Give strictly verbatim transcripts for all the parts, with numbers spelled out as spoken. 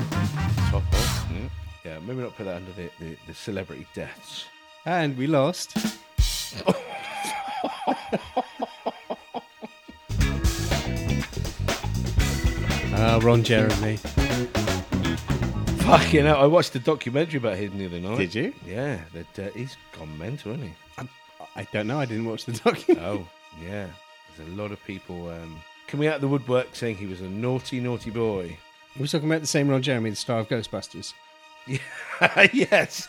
Top off. Yeah. yeah, maybe not put that under the, the, the celebrity deaths. And we lost. Ah, uh, Ron Jeremy. Fucking hell, I watched a documentary about him the other night. Did you? Yeah, that uh, he's gone mental, hasn't he? I, I don't know. I didn't watch the documentary. Oh, yeah. There's a lot of people um, coming out of the woodwork saying he was a naughty, naughty boy. We're talking about the same Ron Jeremy, the star of Ghostbusters. Yeah. Yes.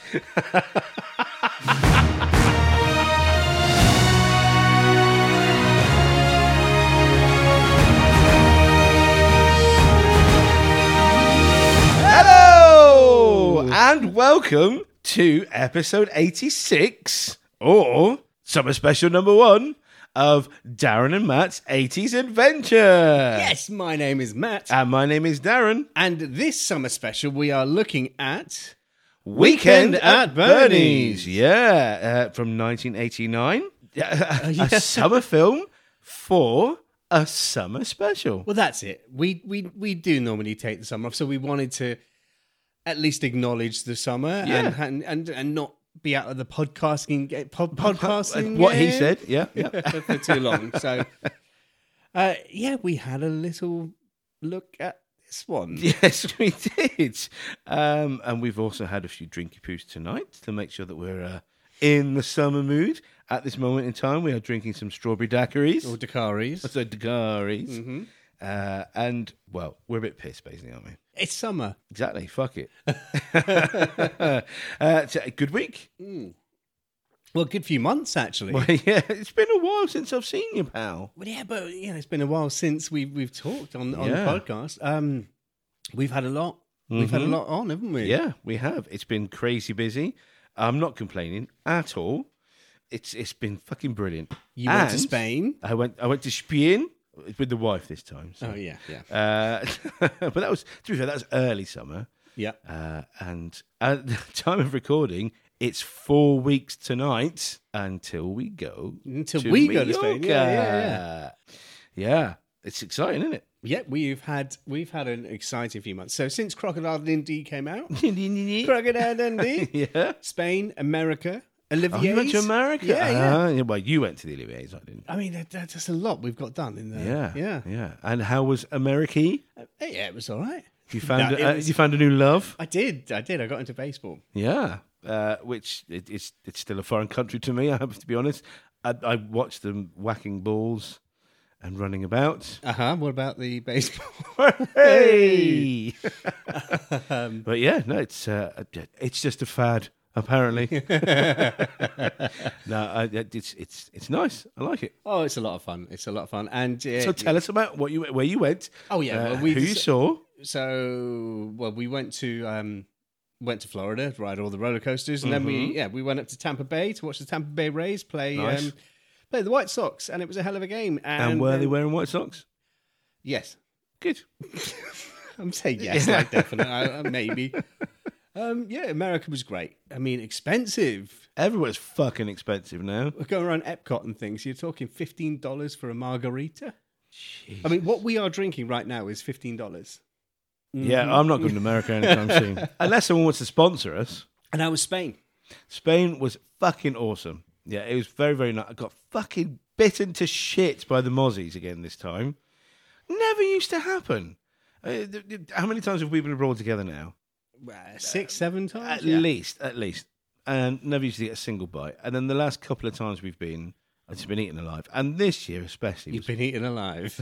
Hello and welcome to episode eighty-six, or summer special number one of Darren and Matt's eighties Adventure. Yes, my name is Matt. And my name is Darren. And this summer special, we are looking at Weekend, Weekend at, at Bernie's. Bernie's. Yeah, uh, from nineteen eighty-nine. A, yeah. a summer film for a summer special. Well, that's it. We we we do normally take the summer off, so we wanted to at least acknowledge the summer Yeah. and, and and and not be out of the podcasting ga- pod, podcasting. What he game said, yeah. yeah. for too long. So, uh, yeah, we had a little look at this one. Yes, we did. Um, and we've also had a few drinky poos tonight to make sure that we're uh, in the summer mood. At this moment in time, we are drinking some strawberry daiquiris. Or Daiquiris. So daiquiris. Mm-hmm. Uh, and, well, we're a bit pissed, basically, aren't we? It's summer. Exactly. Fuck it. uh, so, good week. Mm. Well, good few months, actually. Well, yeah, it's been a while since I've seen you, pal. Well, yeah, but yeah, it's been a while since we've we've talked on, on Yeah. the podcast. Um, we've had a lot. We've had a Mhm. lot on, haven't we? Yeah, we have. It's been crazy busy. I'm not complaining at all. It's it's been fucking brilliant. You went to And Spain. I went I went to Spain with the wife this time. So. Oh yeah, yeah, Uh, but that was, to be fair, that was early summer. yeah. Uh, and at the time of recording, it's four weeks tonight until we go Until to we go to Spain. Yeah, yeah, Mallorca. Yeah, it's exciting, isn't it? Yeah, we've had we've had an exciting few months. So since Crocodile Dundee came out, yeah. Crocodile Dundee, Spain, America, Olivier's. Oh, you went to America? Yeah, yeah. Uh, yeah. Well, you went to the Olivier's, I didn't. I mean, that, that's a lot we've got done in there. Yeah, yeah, yeah. And how was America? Uh, yeah. It was all right. You found No, it uh, was- you found a new love? I did. I did. I got into baseball. Yeah, uh, which it, it's it's still a foreign country to me. I have to be honest. I, I watched them whacking balls and running about. Uh huh. What about the baseball? Hey! um, But yeah, no, it's uh, it's just a fad. Apparently, no, I, it's it's it's nice. I like it. oh, it's a lot of fun. It's a lot of fun. And uh, So tell us about what you where you went. Oh yeah, uh, well, we who you saw. So well, we went to um, went to Florida to ride all the roller coasters, and then we yeah we went up to Tampa Bay to watch the Tampa Bay Rays play Nice. um, play the White Sox, and it was a hell of a game. And, And were they then- wearing white socks? Yes, Good. I'm saying yes, like definitely, uh, maybe. Um, yeah, America was great. I mean, expensive. Everywhere's fucking expensive now. We're going around Epcot and things. You're talking fifteen dollars for a margarita. I mean, what we are drinking right now is fifteen dollars. Yeah, I'm not going to America anytime soon. Unless someone wants to sponsor us. And that was Spain. Spain was fucking awesome. Yeah, it was very, very nice. I got fucking bitten to shit by the mozzies again this time. Never used to happen. Uh, th- th- how many times have we been abroad together now? Uh, six, seven times? At Yeah. least, at least. And never used to get a single bite. And then the last couple of times we've been, I've just been eating alive. And this year especially. You've been eaten alive.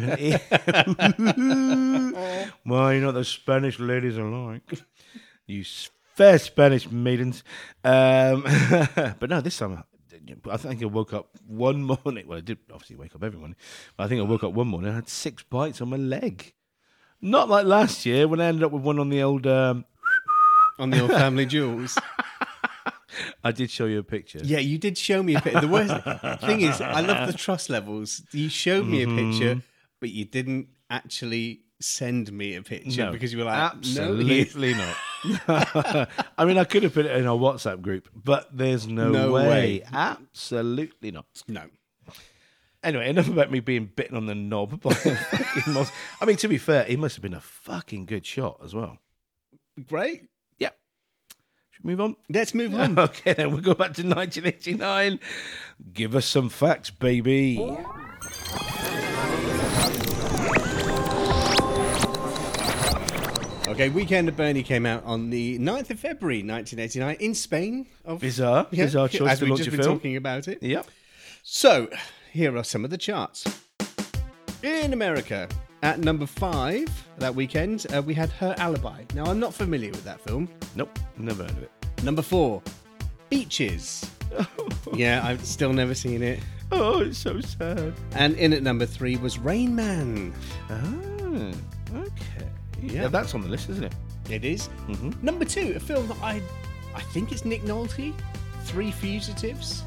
Well, you know what those Spanish ladies are like. You s- fair Spanish maidens. Um, but no, this time, I think I woke up one morning. Well, I did obviously wake up every morning. But I think I woke up one morning and I had six bites on my leg. Not like last year when I ended up with one on the old... Um, On the old family jewels. I did show you a picture. Yeah, you did show me a picture. The worst thing is, I love the trust levels. You showed me a picture, but you didn't actually send me a picture No, because you were like, absolutely not. I mean, I could have put it in our WhatsApp group, but there's no, No way. way. Absolutely not. no. Anyway, enough about me being bitten on the knob by a fucking moth. I mean, to be fair, he must have been a fucking good shot as well. Great. Yeah. Should we move on? Let's move on. Okay, then we'll go back to nineteen eighty-nine. Give us some facts, baby. Okay, Weekend at Bernie came out on the ninth of February, nineteen eighty-nine, in Spain. Of, Bizarre. yeah, Bizarre choice as to we've launch just a been film. talking about it. Yep. So, here are some of the charts. In America, at number five that weekend, uh, we had Her Alibi. Now, I'm not familiar with that film. Nope. Never heard of it. Number four, Beaches. Yeah, I've still never seen it. Oh, it's so sad. And in at number three was Rain Man. Ah, okay. Yeah. Yeah, that's on the list, isn't it? It is. Mm-hmm. Number two, a film that I, I think it's Nick Nolte, Three Fugitives.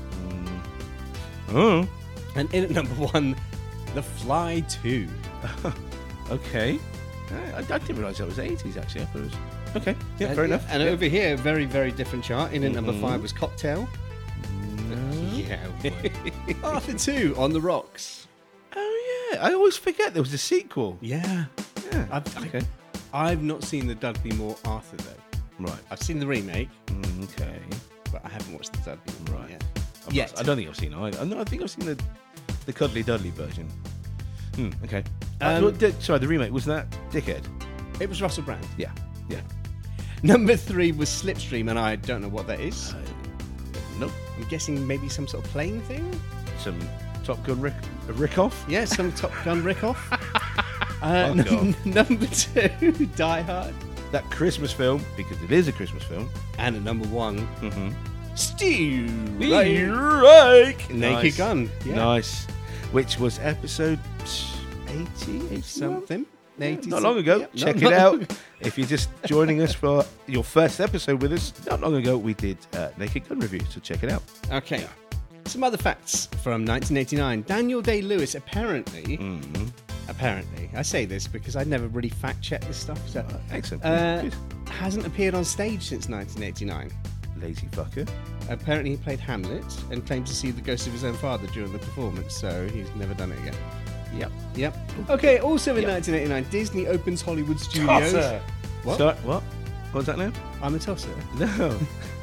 Oh, And in at number one, The Fly two. okay. I, I didn't realise that was eighties, actually. I thought it was... Okay, yeah, and, fair enough. And yeah. over here, very, very different chart. In at number Mhm. five was Cocktail. No. Yeah. Arthur two, On the Rocks. Oh, yeah. I always forget there was a sequel. Yeah. Yeah. I've, Okay. I, I've not seen the Dudley Moore Arthur, though. Right. I've seen the remake, Mm, okay. but I haven't watched the Dudley Moore Right. yet. I'm Yet. not- I don't think I've seen either. I, know- I think I've seen the the Cuddly Dudley version. Hmm, okay. Uh, Um, well, di- sorry, the remake, was that Dickhead? It was Russell Brand. Yeah. Yeah. Number three was Slipstream, and I don't know what that is. Uh, nope. I'm guessing maybe some sort of plane thing? Some Top Gun Rick, Rick off? Yeah, some Top Gun rickoff. uh, Fuck num- off. number two, Die Hard. That Christmas film, because it is a Christmas film. And at number one, Mm-hmm. Steve Right. Right. Naked Nice. Gun. Yeah. Nice. Which was episode eighty, eighty-one? Something. Yeah, eighty not long ago. yeah, Check not- it out. If you're just joining us for your first episode with us, not long ago we did uh, Naked Gun review, so check it out. Okay. Some other facts from nineteen eighty-nine. Daniel Day-Lewis apparently, Mm. apparently, I say this because I never really fact-checked this stuff, so, Uh, excellent. uh, Good. hasn't appeared on stage since nineteen eighty-nine. Lazy fucker. Apparently he played Hamlet and claimed to see the ghost of his own father during the performance, so he's never done it again. Yep. Yep. Okay, also in Yep. nineteen eighty-nine, Disney opens Hollywood Studios. Tosser. What? Sorry, what? What was that now? I'm a tosser. No.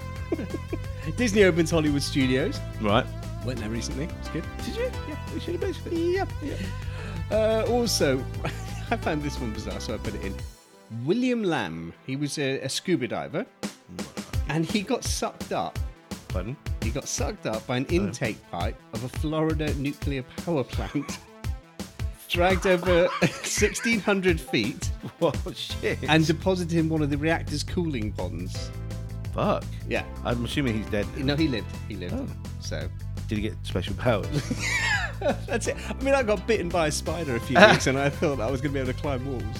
Disney opens Hollywood Studios. Right. Went there recently. It's good. Did you? Yeah. We should have basically. Yep. Uh, also, I found this one bizarre, so I put it in. William Lamb. He was a, a scuba diver, and he got sucked up. Pardon? He got sucked up by an intake pipe of a Florida nuclear power plant, dragged over sixteen hundred feet, What shit? and deposited in one of the reactor's cooling ponds. fuck. Yeah. I'm assuming he's dead. now. No, he lived. He lived. Oh. So Did he get special powers? that's it. I mean, I got bitten by a spider a few weeks, and I thought I was going to be able to climb walls.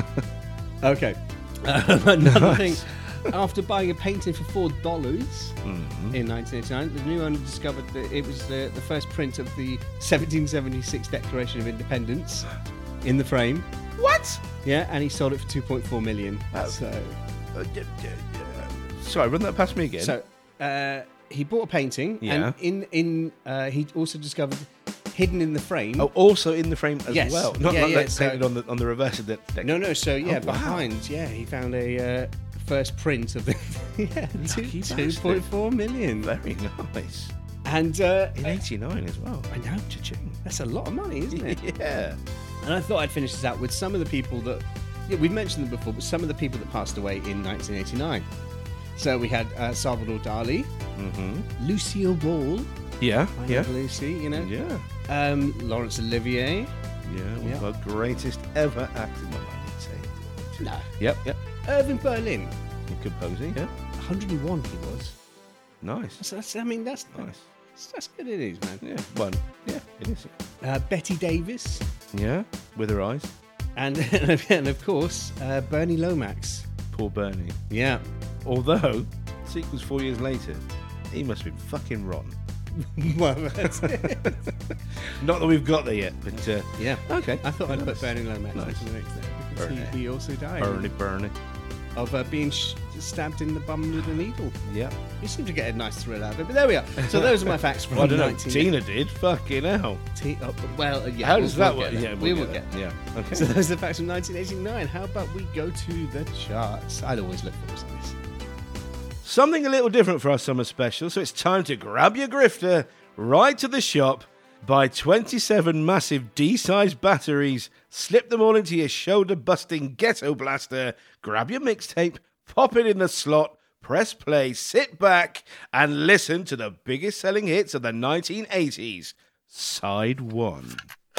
Okay. Uh, another Nice. thing. After buying a painting for four dollars Mhm. in nineteen eighty-nine, the new owner discovered that it was the, the first print of the seventeen seventy-six Declaration of Independence in the frame. What? Yeah, and he sold it for two point four million. Oh. So, Uh, d- d- d- Sorry, run that past me again. so uh, he bought a painting, Yeah. and in in uh, he also discovered hidden in the frame. Oh, also in the frame as Yes. well. Not Yeah, like yeah, that so- painted on the on the reverse of the deck. No, no. So yeah, Oh, wow. behind, yeah, he found a uh, first print of the yeah two Lucky two point four million, Very nice. and uh, In eighty-nine as well. I know. Cha-ching. that's a lot of money, isn't it? Yeah. And I thought I'd finish this out with some of the people that yeah, we've mentioned them before, but some of the people that passed away in nineteen eighty-nine. So we had uh, Salvador Dali, Mm-hmm. Lucille Ball, Yeah. I Yeah. Love Lucy, you know, Yeah. um, Lawrence Olivier. Yeah. One of Yeah. our greatest ever acting. Well, I did say. No. Yep. Yep. Irving Berlin, Composing. Yeah. one hundred and one he was. Nice. That's, that's, I mean, that's Nice. that's good it is, man. Yeah. One. Yeah. It is. Uh, Betty Davis, Yeah. With her eyes. and and of course uh, Bernie Lomax. Poor Bernie. Yeah. Although, sequels four years later, he must have been fucking rotten. Well, that's it. Not that we've got there yet, but uh, Yeah. okay. I thought I'd Nice. put Bernie Lomax Nice. into the mix there because Bernie. he, he also died. Bernie, Bernie. of uh, being sh- stabbed in the bum with a needle. Yeah. You seem to get a nice thrill out of it, but there we are. So those are my facts from Well, I don't know. nineteen Tina did. Fucking hell. T- uh, well, uh, yeah. How we'll- does that we'll work? get Yeah, there. we'll we will get get there. there. Yeah. Okay. So those are the facts from nineteen eighty-nine. How about we go to the charts? I'd always look forward to this. Something a little different for our summer special, so it's time to grab your grifter, ride to the shop, buy twenty-seven massive D-sized batteries, slip them all into your shoulder-busting ghetto blaster, grab your mixtape, pop it in the slot, press play, sit back, and listen to the biggest selling hits of the nineteen eighties. Side one.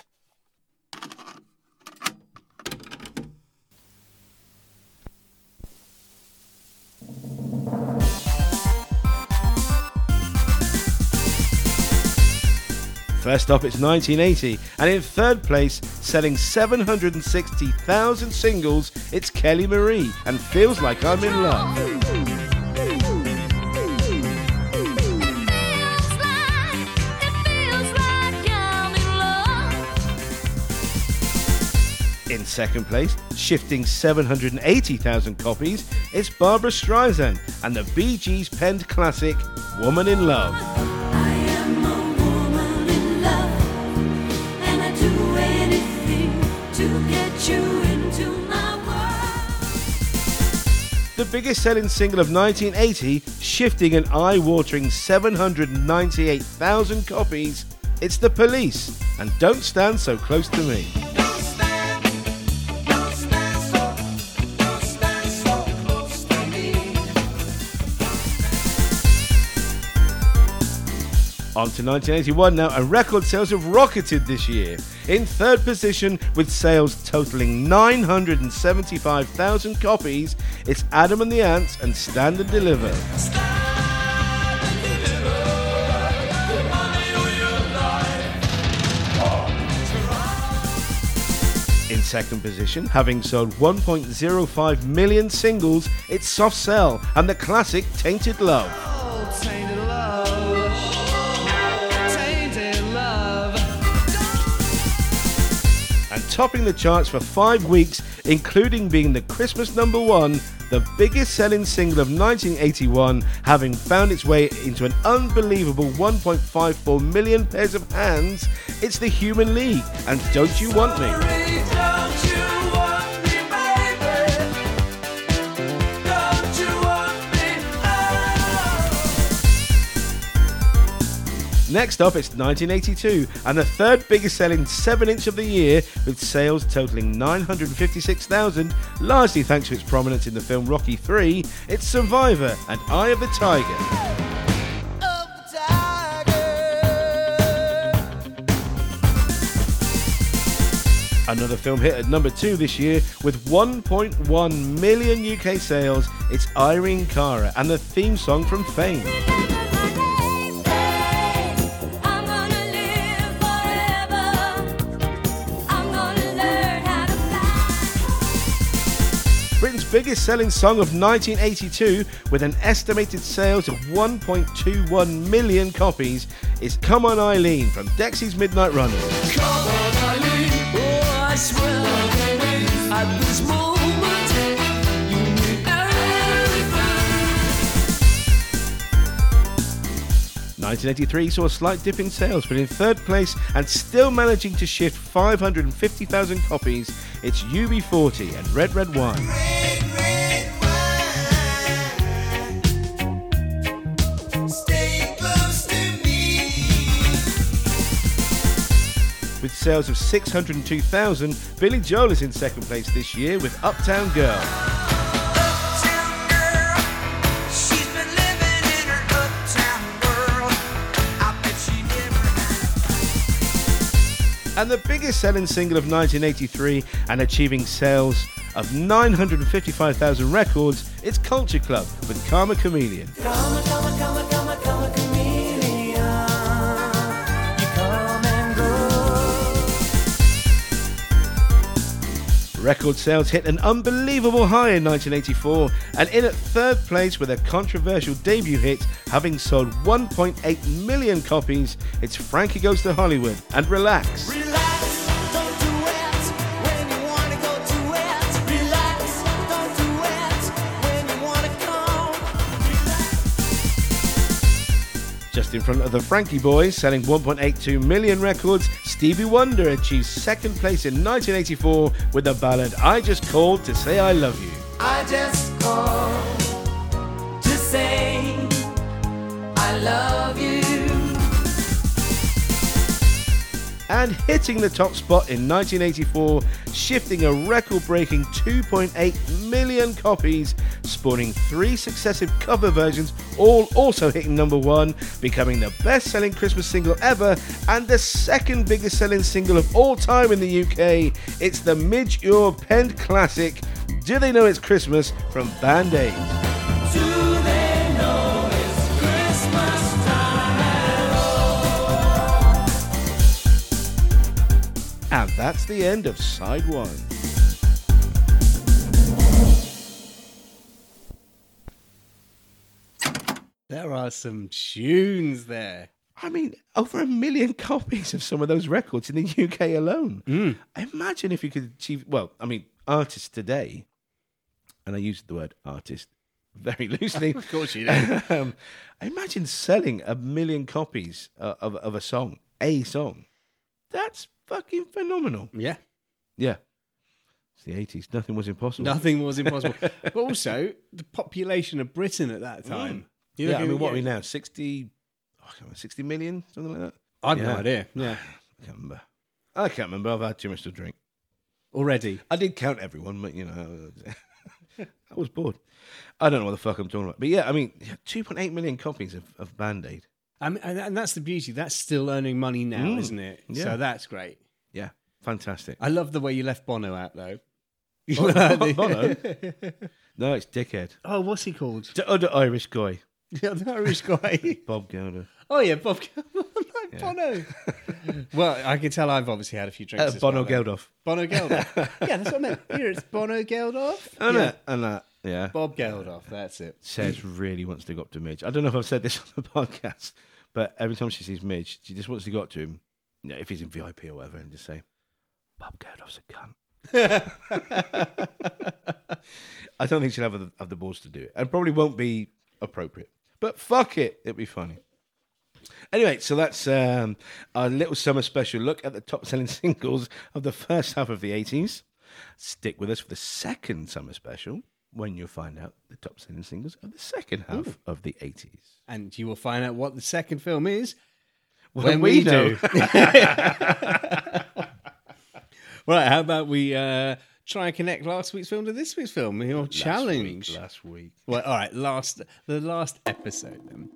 First up, it's nineteen eighty, and in third place, selling seven hundred sixty thousand singles, it's Kelly Marie and Feels Like I'm in Love. In second place, shifting seven hundred eighty thousand copies, it's Barbra Streisand and the Bee Gees penned classic, Woman in Love. The biggest selling single of nineteen eighty, shifting an eye-watering seven hundred ninety-eight thousand copies, it's The Police and Don't Stand So Close to Me. On to nineteen eighty-one now, and record sales have rocketed this year. In third position, with sales totaling nine hundred seventy-five thousand copies, it's Adam and the Ants and Stand and Deliver. In second position, having sold one point oh five million singles, it's Soft Cell and the classic Tainted Love. Oh, tainted love. Tainted love. And topping the charts for five weeks, including being the Christmas number one, the biggest selling single of nineteen eighty-one, having found its way into an unbelievable one point five four million pairs of hands, it's The Human League and Don't You Want Me. Don't you want me, baby? Don't you want me? Oh. Next up, it's nineteen eighty-two, and the third biggest selling seven inch of the year, with sales totaling nine hundred fifty-six thousand, largely thanks to its prominence in the film Rocky three, it's Survivor and Eye of the Tiger. Another film hit at number two this year with one point one million U K sales, it's Irene Cara and the theme song from Fame. Britain's biggest selling song of nineteen eighty-two, with an estimated sales of one point two one million copies, is Come On Eileen from Dexy's Midnight Runners. Come on, Eileen. Oh, I swear, at this moment, you mean everything. nineteen eighty-three saw a slight dip in sales, but in third place and still managing to shift five hundred fifty thousand copies, it's U B forty and Red Red Wine. Red, red wine. Stay close to me. With sales of six hundred two thousand, Billy Joel is in second place this year with Uptown Girl. Uptown girl, she's been living in her uptown world. I bet she never had. And the biggest selling single of nineteen eighty-three and achieving sales of nine hundred fifty-five thousand records, it's Culture Club with Karma Chameleon. Come a, come a, come a, come a, come a chameleon. You come and go. Record sales hit an unbelievable high in nineteen eighty-four, and in at third place with a controversial debut hit, having sold one point eight million copies, it's Frankie Goes to Hollywood and Relax. Relax, don't do it when you wanna go to it. Relax, don't do it Just in front of the Frankie Boys, selling one point eight two million records, Stevie Wonder achieved second place in nineteen eighty-four with the ballad I Just Called to Say I Love You. I just called to say I love you. And hitting the top spot in nineteen eighty-four, shifting a record-breaking two point eight million copies, spawning three successive cover versions, all also hitting number one, becoming the best-selling Christmas single ever and the second biggest-selling single of all time in the U K. It's the Midge Ure penned classic, Do They Know It's Christmas from Band Aid. Do they know it's Christmas time at all? And that's the end of side one. There are some tunes there. I mean, over a million copies of some of those records in the U K alone. Mm. Imagine if you could achieve, well, I mean, artists today, and I use the word artist very loosely. Of course you do. um, imagine selling a million copies uh, of, of a song, a song. That's fucking phenomenal. Yeah. Yeah. It's the eighties. Nothing was impossible. Nothing was impossible. But also, the population of Britain at that time. You Yeah, I look mean, at- what are we now? sixty, oh, I can't remember, sixty million? Something like that? I've no Yeah. idea. Yeah. I can't remember. I can't remember. I've had too much to drink. Already. I did count everyone, but you know, I was bored. I don't know what the fuck I'm talking about. But yeah, I mean, two point eight million copies of, of Band Aid. I mean, and and that's the beauty. That's still earning money now, Mm. isn't it? Yeah. So that's great. Yeah, fantastic. I love the way you left Bono out, though. Bono? Bono? No, it's Dickhead. Oh, what's he called? The other Irish guy, The other Irish guy. Bob Gelder. Oh, yeah, Bob. like Yeah. Bono. Well, I can tell I've obviously had a few drinks. Uh, as Bono well, then. Geldof. Bono Geldof. Yeah, that's what I meant. Here, it's Bono Geldof. And yeah. that, and that, yeah. Bob Geldof, that's it. Says really wants to go up to Midge. I don't know if I've said this on the podcast, but every time she sees Midge, she just wants to go up to him, you know, if he's in V I P or whatever, and just say, Bob Geldof's a cunt. I don't think she'll have the, have the balls to do it, and probably won't be appropriate. But fuck it, it'll be funny. Anyway, so that's um, our little summer special look at the top-selling singles of the first half of the eighties. Stick with us for the second summer special, when you'll find out the top-selling singles of the second half Ooh. of the eighties. And you will find out what the second film is When, when we, we do. do. Right, how about we uh, try and connect last week's film to this week's film? Your challenge. Last week. Last week. Well, all right, last the last episode then.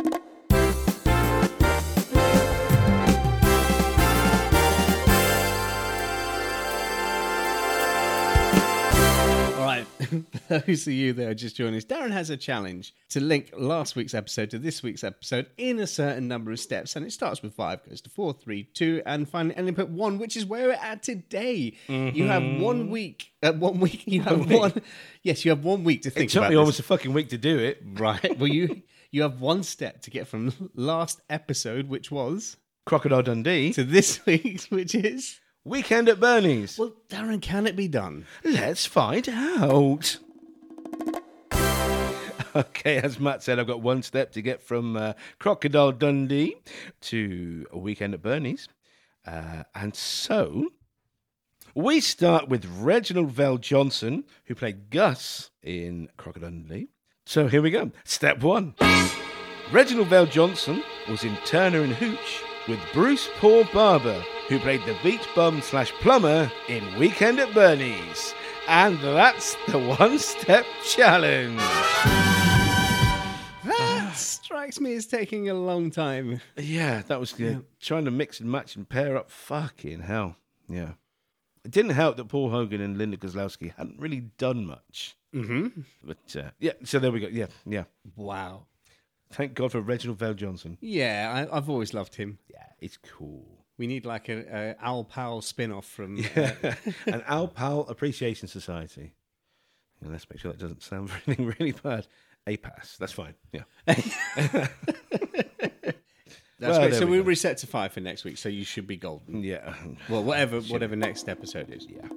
All right, for those of you that are just joining us, Darren has a challenge to link last week's episode to this week's episode in a certain number of steps, and it starts with five, goes to four, three, two, and finally ending at one, which is where we're at today. You have one week. Uh, one week. You have week. one. Yes, you have one week to It think took about me this. almost a fucking week to do it. Right. Well, you you have one step to get from last episode, which was, Crocodile Dundee. to this week's, which is. Weekend at Bernie's. Well, Darren, can it be done? Let's find out. Okay, as Matt said, I've got one step to get from uh, Crocodile Dundee to a Weekend at Bernie's. Uh, and so we start with Reginald Vell Johnson, who played Gus in Crocodile Dundee. So here we go. Step one. Reginald Vell Johnson was in Turner and Hooch with Bruce Paul Barber, who played the beach bum slash plumber in Weekend at Bernie's. And that's the one-step challenge. That strikes me as taking a long time. Yeah, that was good. Trying to mix and match and pair up. Fucking hell. Yeah. It didn't help that Paul Hogan and Linda Kozlowski hadn't really done much. Mm-hmm. But uh, yeah, so there we go. Yeah, yeah. Wow. Thank God for Reginald Vell Johnson. Yeah, I, I've always loved him. Yeah, it's cool. We need like a, a Al Powell spin-off from... Yeah. An Al Powell Appreciation Society. And let's make sure that doesn't sound really, really bad. A pass. That's fine. Yeah. That's Well, great. there So we we'll go. reset to five for next week, so you should be golden. Yeah. Well, whatever whatever next episode is. Yeah.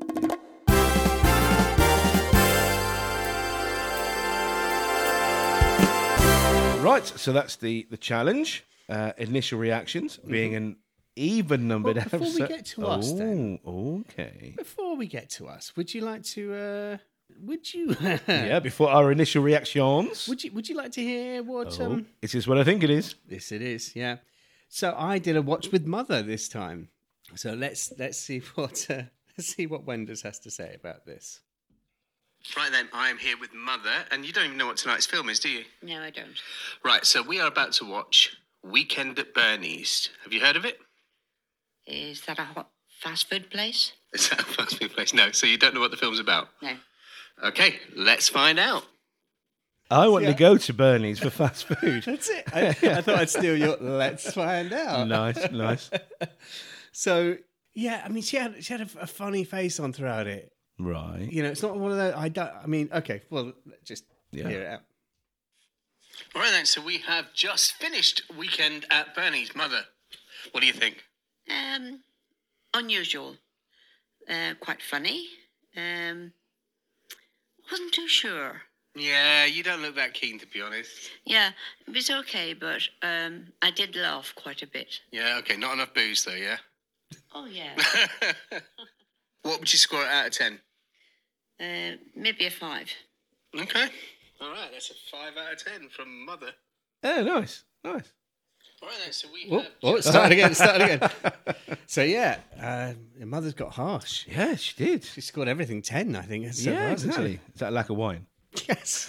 Right, so that's the, the challenge. Uh, initial reactions being an even numbered Well, before we episode. get to us then. Oh, okay. Before we get to us, would you like to? Uh, would you? Yeah, before our initial reactions. Would you? Would you like to hear what? Oh, Um, is this what I think it is? This it is. Yeah. So I did a watch with Mother this time. So let's let's see what uh, let's see what Wenders has to say about this. Right then, I am here with Mother, and you don't even know what tonight's film is, do you? No, I don't. Right. So we are about to watch Weekend at Bernie's. Have you heard of it? Is that a hot fast food place? Is that a fast food place? No. So you don't know what the film's about? No. Okay, let's find out. I want Yeah. to go to Bernie's for fast food. That's it. I, I thought I'd steal your. Let's find out. Nice, nice. So yeah, I mean, she had she had a, a funny face on throughout it. Right. You know, it's not one of those. I don't. I mean, okay. Well, let's just Yeah. hear it out. All right then. So we have just finished Weekend at Bernie's. Mother, what do you think? Um, unusual. Uh, quite funny. Um, wasn't too sure. Yeah, you don't look that keen, to be honest. Yeah, it was okay, but um, I did laugh quite a bit. Yeah. Okay. Not enough booze, though. Yeah. Oh yeah. What would you score it out of ten? uh, maybe a five. Okay. All right. That's a five out of ten from Mother. Oh, nice, nice. All right then. So we. Oh, have oh, just- start again. Start again. So yeah, uh, your Mother's got harsh. Yeah, she did. She scored everything ten, I think. So Yeah, far, hasn't she? exactly. Is that a lack of wine? Yes.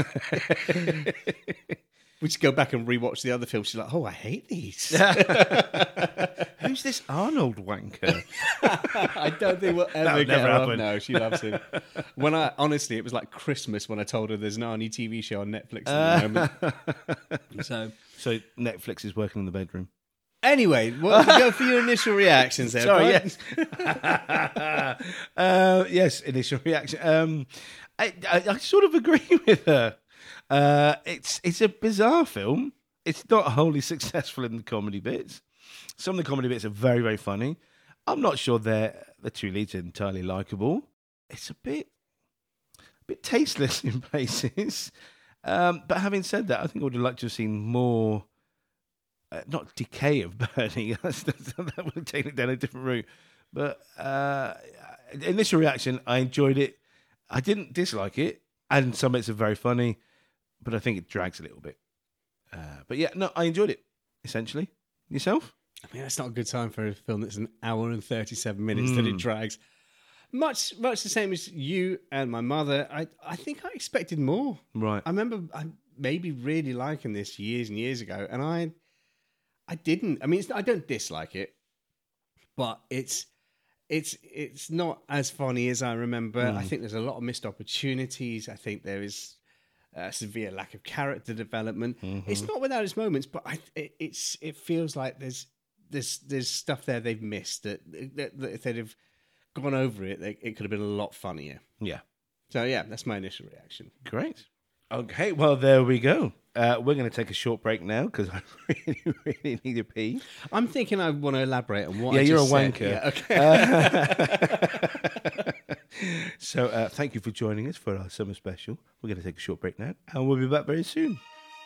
We should go back and rewatch the other films. She's like, oh, I hate these. Who's this Arnold wanker? I don't think we'll ever That'll get never her off. happen. No, she loves him. When I honestly, it was like Christmas when I told her there's an Arnie T V show on Netflix at the moment. So So Netflix is working in the bedroom. anyway, what, go for your initial reactions there. Sorry, bud. yes. uh, yes, initial reaction. Um, I, I, I sort of agree with her. Uh, it's it's a bizarre film. It's not wholly successful in the comedy bits. Some of the comedy bits are very, very funny. I'm not sure they're the two leads are entirely likable. It's a bit, a bit tasteless in places. Um, but having said that, I think I would have liked to have seen more. Uh, not decay of Bernie. That's, that's, that would have taken it down a different route. But uh, initial reaction, I enjoyed it. I didn't dislike it, and some bits are very funny, but I think it drags a little bit. Uh, but yeah, no, I enjoyed it. Essentially, yourself? I mean, that's not a good time for a film that's an hour and thirty-seven minutes that it drags. Much, much the same as you and my mother. I, I think I expected more. Right. I remember I maybe really liking this years and years ago, and I, I didn't. I mean, it's, I don't dislike it, but it's, it's, it's not as funny as I remember. I think there's a lot of missed opportunities. I think there is a severe lack of character development. It's not without its moments, but I, it, it's, it feels like there's, there's, there's stuff there they've missed that, that, that if they'd have gone over it, they, it could have been a lot funnier. Yeah. So yeah, that's my initial reaction. Great. Okay, well, there we go. Uh, we're going to take a short break now because I really, really need a pee. I'm thinking I want to elaborate on what. Yeah, I you're a just said. wanker. Yeah, okay. So uh, thank you for joining us for our summer special. We're going to take a short break now, and we'll be back very soon.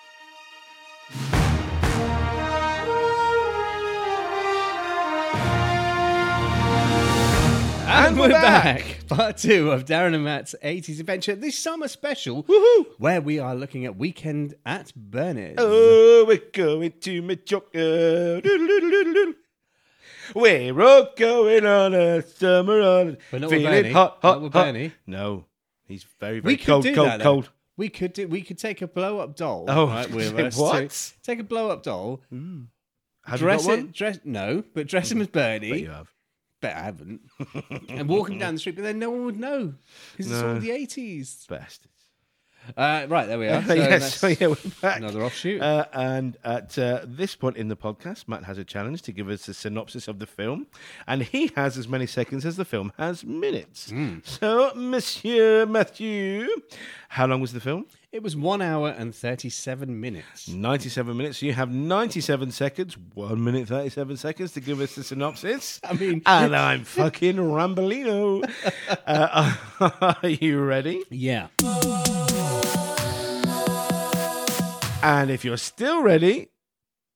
And, we're we're back. back. Part two of Darren and Matt's eighties adventure, this summer special, Woohoo! where we are looking at Weekend at Bernie's. Oh, we're going to Majorca. Doodle-doodle-doodle-doodle. We're all going on a summer on. But not with feeling Bernie. hot, hot, Not with hot. Bernie. No, he's very, very We could cold, do cold, that. though. cold. We could do. We could take a blow up doll. Oh, right, with say us. what? to- take a blow up doll. Have dress you got it. one? Dress no, but dress him as Bernie. Bet you have. Bet I haven't. And walk him down the street, but then no one would know because it's No. all the eighties. Bastards. Uh, right, there we are. So yes, that's so yeah, we're back. another offshoot. Uh, and at uh, this point in the podcast, Matt has a challenge to give us a synopsis of the film, and he has as many seconds as the film has minutes. So, Monsieur Matthew, how long was the film? It was one hour and thirty-seven minutes. ninety-seven minutes. So you have ninety-seven seconds, one minute thirty-seven seconds to give us the synopsis. I mean, and I'm fucking Rambolino. uh, are you ready? yeah. And if you're still ready,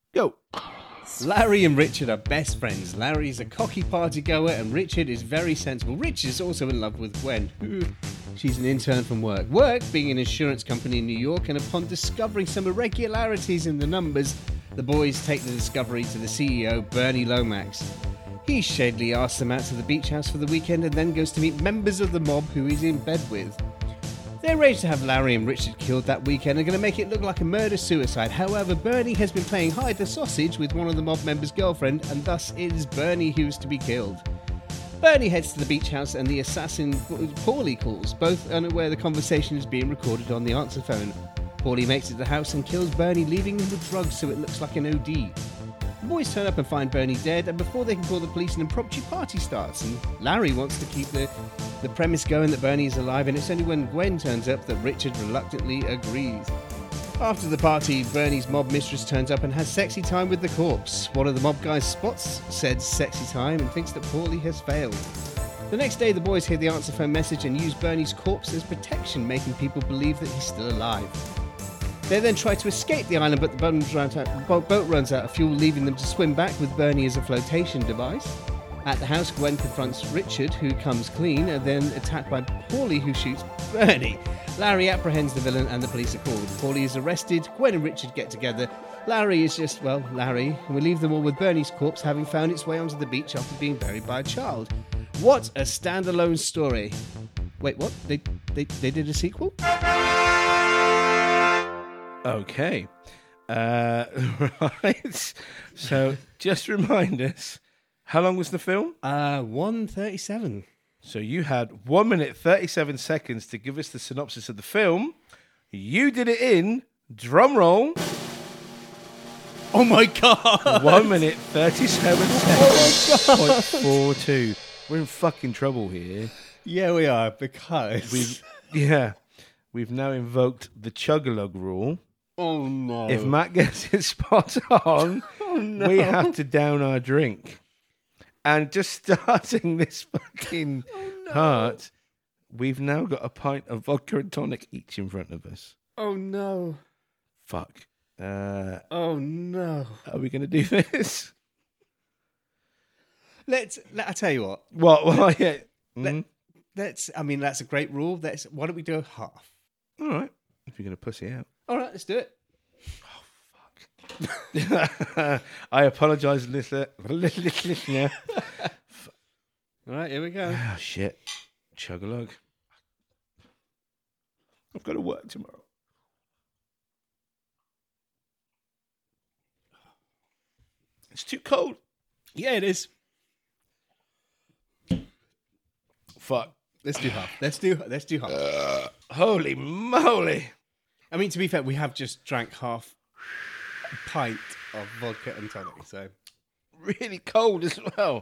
Go. Larry and Richard are best friends. Larry's a cocky party goer and Richard is very sensible. Richard is also in love with Gwen, who she's an intern from work. Work being an insurance company in New York, and upon discovering some irregularities in the numbers, the boys take the discovery to the C E O, Bernie Lomax. He shadily asks them out to the beach house for the weekend and then goes to meet members of the mob who he's in bed with. They're arranged to have Larry and Richard killed that weekend and are going to make it look like a murder-suicide. However, Bernie has been playing hide the sausage with one of the mob members' girlfriend, and thus it is Bernie who's to be killed. Bernie heads to the beach house and the assassin Paulie calls, both unaware the conversation is being recorded on the answer phone. Paulie makes it to the house and kills Bernie, leaving him with drugs so it looks like an O D. The boys turn up and find Bernie dead, and before they can call the police, an impromptu party starts, and Larry wants to keep the, the premise going that Bernie is alive, and it's only when Gwen turns up that Richard reluctantly agrees. After the party, Bernie's mob mistress turns up and has sexy time with the corpse. One of the mob guys spots said sexy time and thinks that Paulie has failed. The next day, the boys hear the answer phone message and use Bernie's corpse as protection, making people believe that he's still alive. They then try to escape the island, but the boat runs out, boat runs out of fuel, leaving them to swim back with Bernie as a flotation device. At the house, Gwen confronts Richard, who comes clean, and then attacked by Paulie, who shoots Bernie. Larry apprehends the villain, and the police are called. Paulie is arrested. Gwen and Richard get together. Larry is just, well, Larry. We leave them all with Bernie's corpse, having found its way onto the beach after being buried by a child. What a standalone story. Wait, what? They they, they did a sequel? Okay. Uh, right. So just remind us, how long was the film? Uh, one thirty-seven. So you had one minute, thirty-seven seconds to give us the synopsis of the film. You did it in, drum roll, Oh my god! one minute, thirty-seven seconds, point four two. We're in fucking trouble here. Yeah, we are, because... We've, yeah, we've now invoked the chug-a-lug rule. Oh no. If Matt gets it spot on, we have to down our drink. And just starting this fucking part, we've now got a pint of vodka and tonic each in front of us. Oh no. Fuck. Uh, Oh no. are we going to do this? Let's, let, I tell you what, What? Well, yeah. Mhm. let's, I mean, that's a great rule. Let's, why don't we do half? All right. If you're going to pussy out. All right, let's do it. I apologise, listener. listener. All right, here we go. Oh, shit. Chug-a-lug. I've got to work tomorrow. It's too cold. Yeah, it is. Fuck. Let's do half. Let's do, let's do half. Holy moly. I mean, to be fair, we have just drank half a pint of vodka and tonic, so... Really cold as well.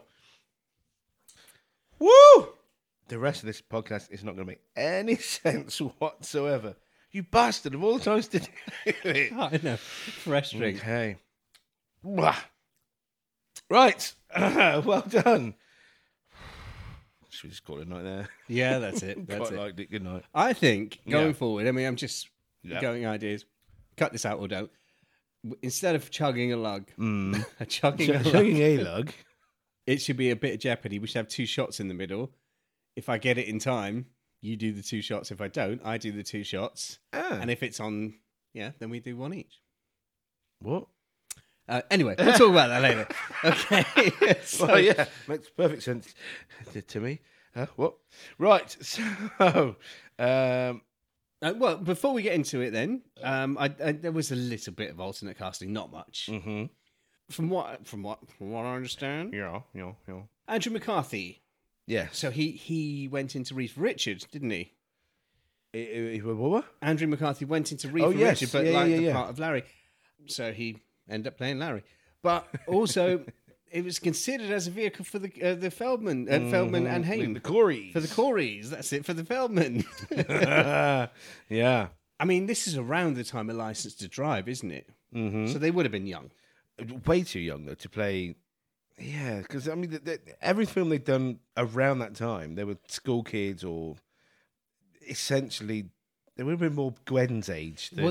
Woo! The rest of this podcast is not going to make any sense whatsoever. You bastard, of all the times to do it. I know. Fresh drink. Okay. Wah. Right. Well done. Should we just call it a night there? Yeah, that's it. That's Quite it. liked it. Good night. I think going Yeah. forward, I mean, I'm just Yeah. going ideas. Cut this out or don't. W- Instead of chugging a lug, Mm. a chugging a lug, Chugging a lug. it should be a bit of jeopardy. We should have two shots in the middle. If I get it in time, you do the two shots. If I don't, I do the two shots. Ah. And if it's on, yeah, then we do one each. What? Uh, anyway, we'll talk about that later. Okay. So, Well, yeah, makes perfect sense to, to me. Huh? What? Right. So, um, Uh, well, before we get into it, then um, I, I, there was a little bit of alternate casting, not much. mhm. From what, from what, from what I understand, Yeah, yeah, yeah. Andrew McCarthy. Yes. So he he went into Reef for Richard, didn't he? I- I- I- what? Andrew McCarthy went into Reef Oh, for yes. Richard, but Yeah, like yeah, the yeah. part of Larry. So he ended up playing Larry. But also, it was considered as a vehicle for the uh, the Feldman, uh, Feldman and Haim. The Corys. For the Coreys, that's it, for the Feldman. Yeah. I mean, this is around the time of License to Drive, isn't it? Mm-hmm. So they would have been young. Way too young, though, to play. Yeah, because, I mean, the, the, every film they'd done around that time, they were school kids or essentially, they would have been more Gwen's age than... Well,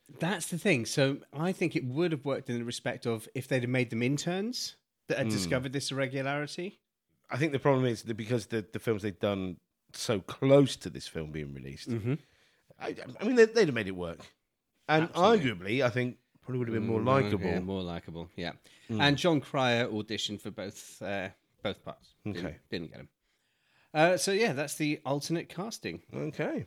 That's the thing. So I think it would have worked in the respect of if they'd have made them interns that had discovered this irregularity. I think the problem is that because the, the films they've done so close to this film being released, Mm-hmm. I, I mean, they, they'd have made it work. And Absolutely. arguably, I think probably would have been more Mm, likable. yeah, more likable, yeah. And John Cryer auditioned for both uh, both parts. Didn't, Okay. didn't get him. Uh, so yeah, that's the alternate casting. Okay.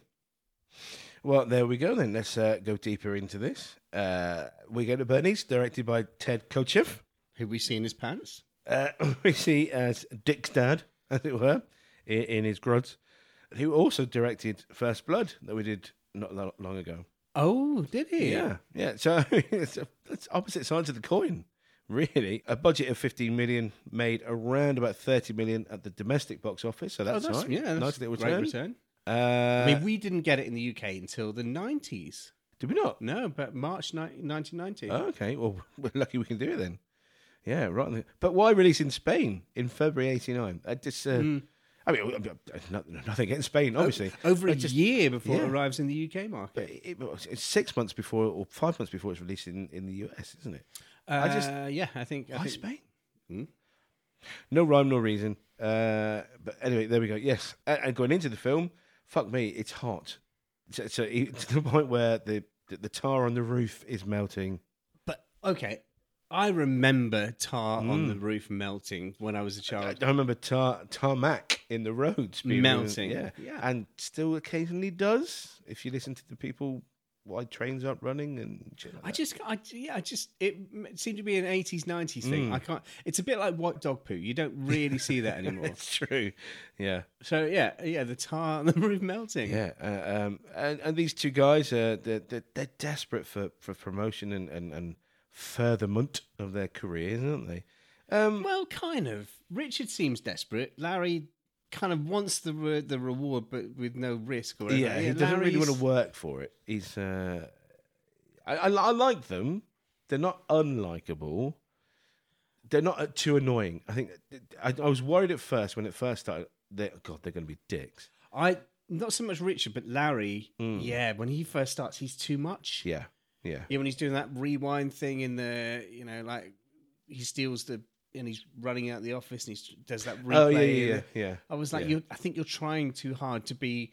Well, there we go then. Let's uh, go deeper into this. Uh, we go to Bernie's, directed by Ted Kochev. Who we see in his pants? Uh, we see as Dick's dad, as it were, in, in his Gruds, who also directed First Blood that we did not lo- long ago. Oh, did he? Yeah, yeah. So it's, a, it's opposite sides of the coin, really. A budget of fifteen million made around about thirty million at the domestic box office. So Oh, that's, that's, right. yeah, that's nice a little great return. return. Uh, I mean, we didn't get it in the U K until the nineties. did we not? No, but March ni- nineteen ninety. Oh, okay. Well, we're lucky we can do it then. Yeah, right. on the- But why release in Spain in February eighty-nine? I just, uh, I mean, nothing, nothing against Spain, obviously. Over a I just- year before yeah. it arrives in the U K market. It, it- it's six months before, or five months before it's released in, in the U S, isn't it? Uh, I just- yeah, I think. I Why think Spain? Hmm? No rhyme, no reason. Uh, but anyway, there we go. Yes, and, and going into the film, fuck me, it's hot. So, so it- to the point where the, the the tar on the roof is melting. But okay, I remember tar on Mm. the roof melting when I was a I, child. I remember tar tarmac in the roads being Melting, yeah, yeah. and still occasionally does if you listen to the people why trains aren't running and shit like I that. just, I, yeah, I just, it m- seemed to be an eighties, nineties thing. Mm. I can't, it's a bit like white dog poo. You don't really see that anymore. It's true. Yeah, So, yeah, yeah, the tar on the roof melting. yeah. Uh, um, and, and these two guys, uh, they're, they're, they're desperate for, for promotion and, and, and furtherment of their careers, aren't they? Um, Well, kind of. Richard seems desperate. Larry kind of wants the re- the reward, but with no risk or whatever. yeah, he doesn't really want Larry's- to work for it. He's. Uh, I, I, I like them. They're not unlikable. They're not uh, too annoying. I think I, I was worried at first when it first started. They, God, they're going to be dicks. I not so much Richard, but Larry. Mm. Yeah, when he first starts, he's too much. Yeah, yeah, Yeah, when he's doing that rewind thing in the, you know, like he steals the and he's running out the office and he does that replay. Oh yeah, yeah, and yeah. the- yeah. I was like, yeah. you I think you're trying too hard to be.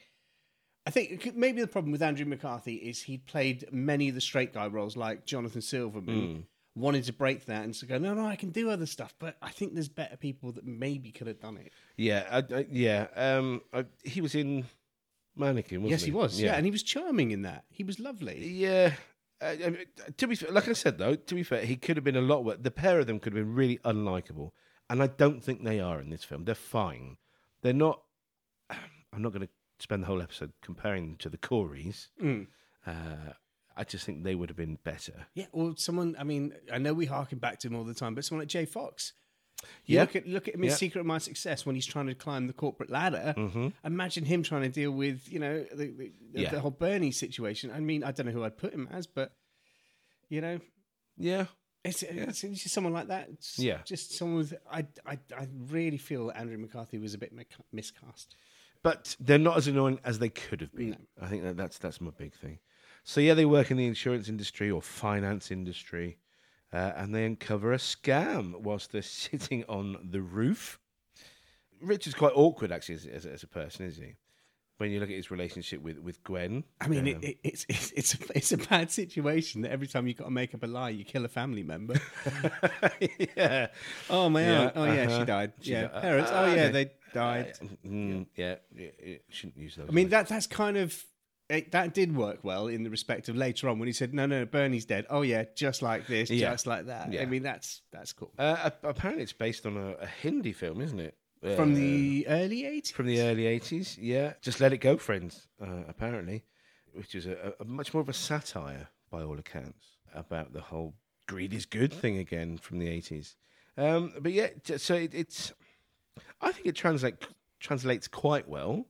I think maybe the problem with Andrew McCarthy is he played many of the straight guy roles, like Jonathan Silverman. Mm. Wanted to break that and to go, no, no, I can do other stuff, but I think there's better people that maybe could have done it. Yeah, I, I, yeah. Um, I, he was in Mannequin, wasn't Yes, he? he was. Yeah. and he was charming in that. He was lovely. Yeah. Uh, I mean, to be fair, like I said though, to be fair, he could have been a lot worse. The pair of them could have been really unlikable, and I don't think they are in this film. They're fine. They're not. I'm not going to spend the whole episode comparing them to the Coreys. Mm. Uh, I just think they would have been better. Yeah, or someone. I mean, I know we harken back to him all the time, but someone like Jay Fox. You Yeah. look at look at him in Yeah. Secret of My Success when he's trying to climb the corporate ladder. Mm-hmm. Imagine him trying to deal with you know the the, Yeah. the whole Bernie situation. I mean, I don't know who I'd put him as, but you know, Yeah. it's, it's, it's just someone like that. It's Yeah. just someone with. I I I really feel that Andrew McCarthy was a bit mic- miscast. But they're not as annoying as they could have been. No. I think that that's that's my big thing. So yeah, they work in the insurance industry or finance industry, uh, and they uncover a scam whilst they're sitting on the roof. Richard's quite awkward actually as, as, as a person, isn't he? When you look at his relationship with, with Gwen. I mean, um, it, it, it's it's it's a, it's a bad situation that every time you've got to make up a lie, you kill a family member. yeah, Oh my Yeah, aunt. Oh yeah, uh-huh. she died. She yeah, di- parents. uh, Oh yeah, okay. they died. Mm, yeah, yeah, yeah, shouldn't use those. I mean, words. that that's kind of it, that did work well in the respect of later on when he said, "No, no, Bernie's dead." Oh yeah, just like this, Yeah. just like that. Yeah. I mean, that's that's cool. uh, ap- apparently it's based on a, a Hindi film, isn't it? From Uh, the early eighties. from the early eighties, yeah. Just Let It Go, Friends, uh, apparently, which is a, a much more of a satire, by all accounts, about the whole greed is good thing again from the eighties. Um, but yeah, j- so it, it's, I think it translate, translates quite well.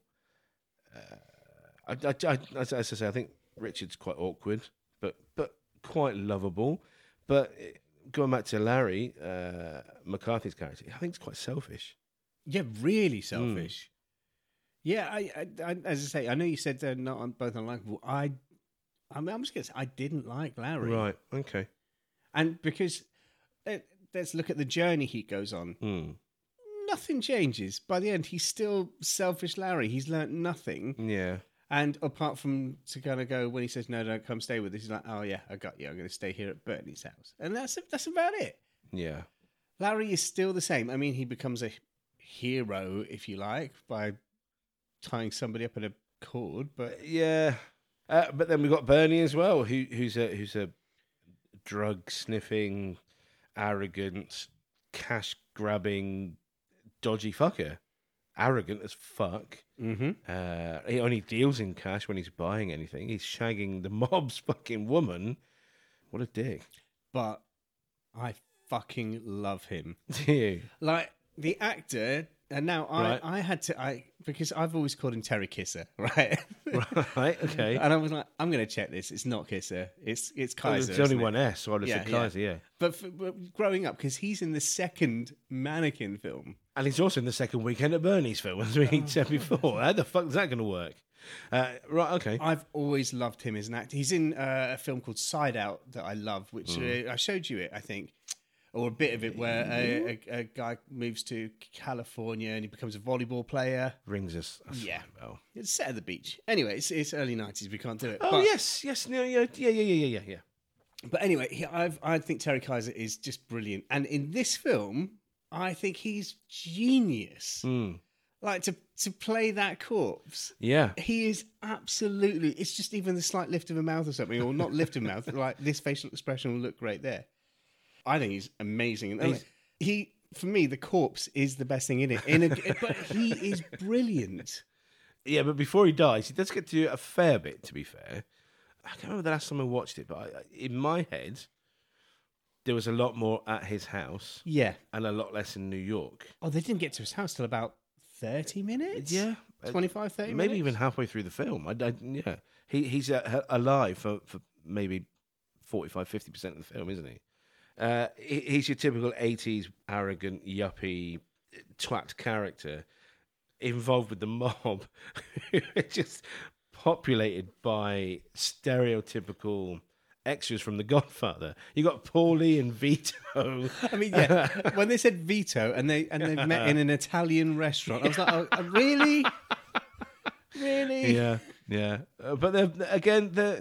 Uh, I, I, I, as, as I say, I think Richard's quite awkward, but but quite lovable. But it, going back to Larry, uh, McCarthy's character, I think it's quite selfish. Yeah, really selfish. Yeah, I, I, I, as I say, I know you said they're not both unlikable. I, I mean, I'm just going to say, I didn't like Larry. Right. Okay. And because, let, let's look at the journey he goes on. Hmm. Nothing changes. By the end, he's still selfish Larry. He's learnt nothing. Yeah. And apart from to kind of go, when he says, no, don't come stay with us, he's like, oh, yeah, I got you. I'm going to stay here at Bernie's house. And that's that's about it. Yeah. Larry is still the same. I mean, he becomes a hero, if you like, by tying somebody up in a cord. But Yeah. Uh, but then we've got Bernie as well, who who's a who's a drug sniffing, arrogant, cash grabbing, dodgy fucker. Arrogant as fuck. mm-hmm. Uh, he only deals in cash when he's buying anything. He's shagging the mob's fucking woman. What a dick. But I fucking love him. Do you? Like the actor, and now I, Right. I had to, I because I've always called him Terry Kisser, right? Right, okay. And I was like, I'm going to check this. It's not Kisser. It's it's Well, Kaiser. there's only isn't it? one S, so I'd have Yeah, said yeah. Kaiser, yeah. But, for, but growing up, because he's in the second Mannequin film. And he's also in the second Weekend at Bernie's film, as we said before. How the fuck is that going to work? Uh, right, okay. I've always loved him as an actor. He's in uh, a film called Side Out that I love, which Mm. uh, I showed you it, I think, or a bit of it, where a, a, a guy moves to California and he becomes a volleyball player. Rings us. a Yeah. slight bell. It's set at the beach. Anyway, it's, it's early nineties. We can't do it. Oh, but, yes, yes, no, yeah, yeah, yeah, yeah, yeah, yeah. But anyway, he, I've, I think Terry Kaiser is just brilliant. And in this film, I think he's genius. Mm. Like, to, to play that corpse. Yeah. He is absolutely. It's just even the slight lift of a mouth or something, or not lift of a mouth. Like this facial expression will look great there. I think he's amazing. And I mean, He's- he, for me, the corpse is the best thing in it. In a, but he is brilliant. Yeah, but before he dies, he does get to do a fair bit, to be fair. I can't remember the last time I watched it, but I, in my head, there was a lot more at his house Yeah. and a lot less in New York. Oh, they didn't get to his house till about thirty minutes. Yeah. twenty-five, thirty Maybe minutes. even halfway through the film. I, I, yeah. He, he's uh, alive for, for maybe forty-five, fifty percent of the film, isn't he? Uh, he? He's your typical eighties arrogant, yuppie, twat character involved with the mob, just populated by stereotypical extras from The Godfather. You got Paulie and Vito. I mean, yeah. When they said Vito and they and they met in an Italian restaurant, I was like, oh, really, really? Yeah, yeah. Uh, but they're, again, the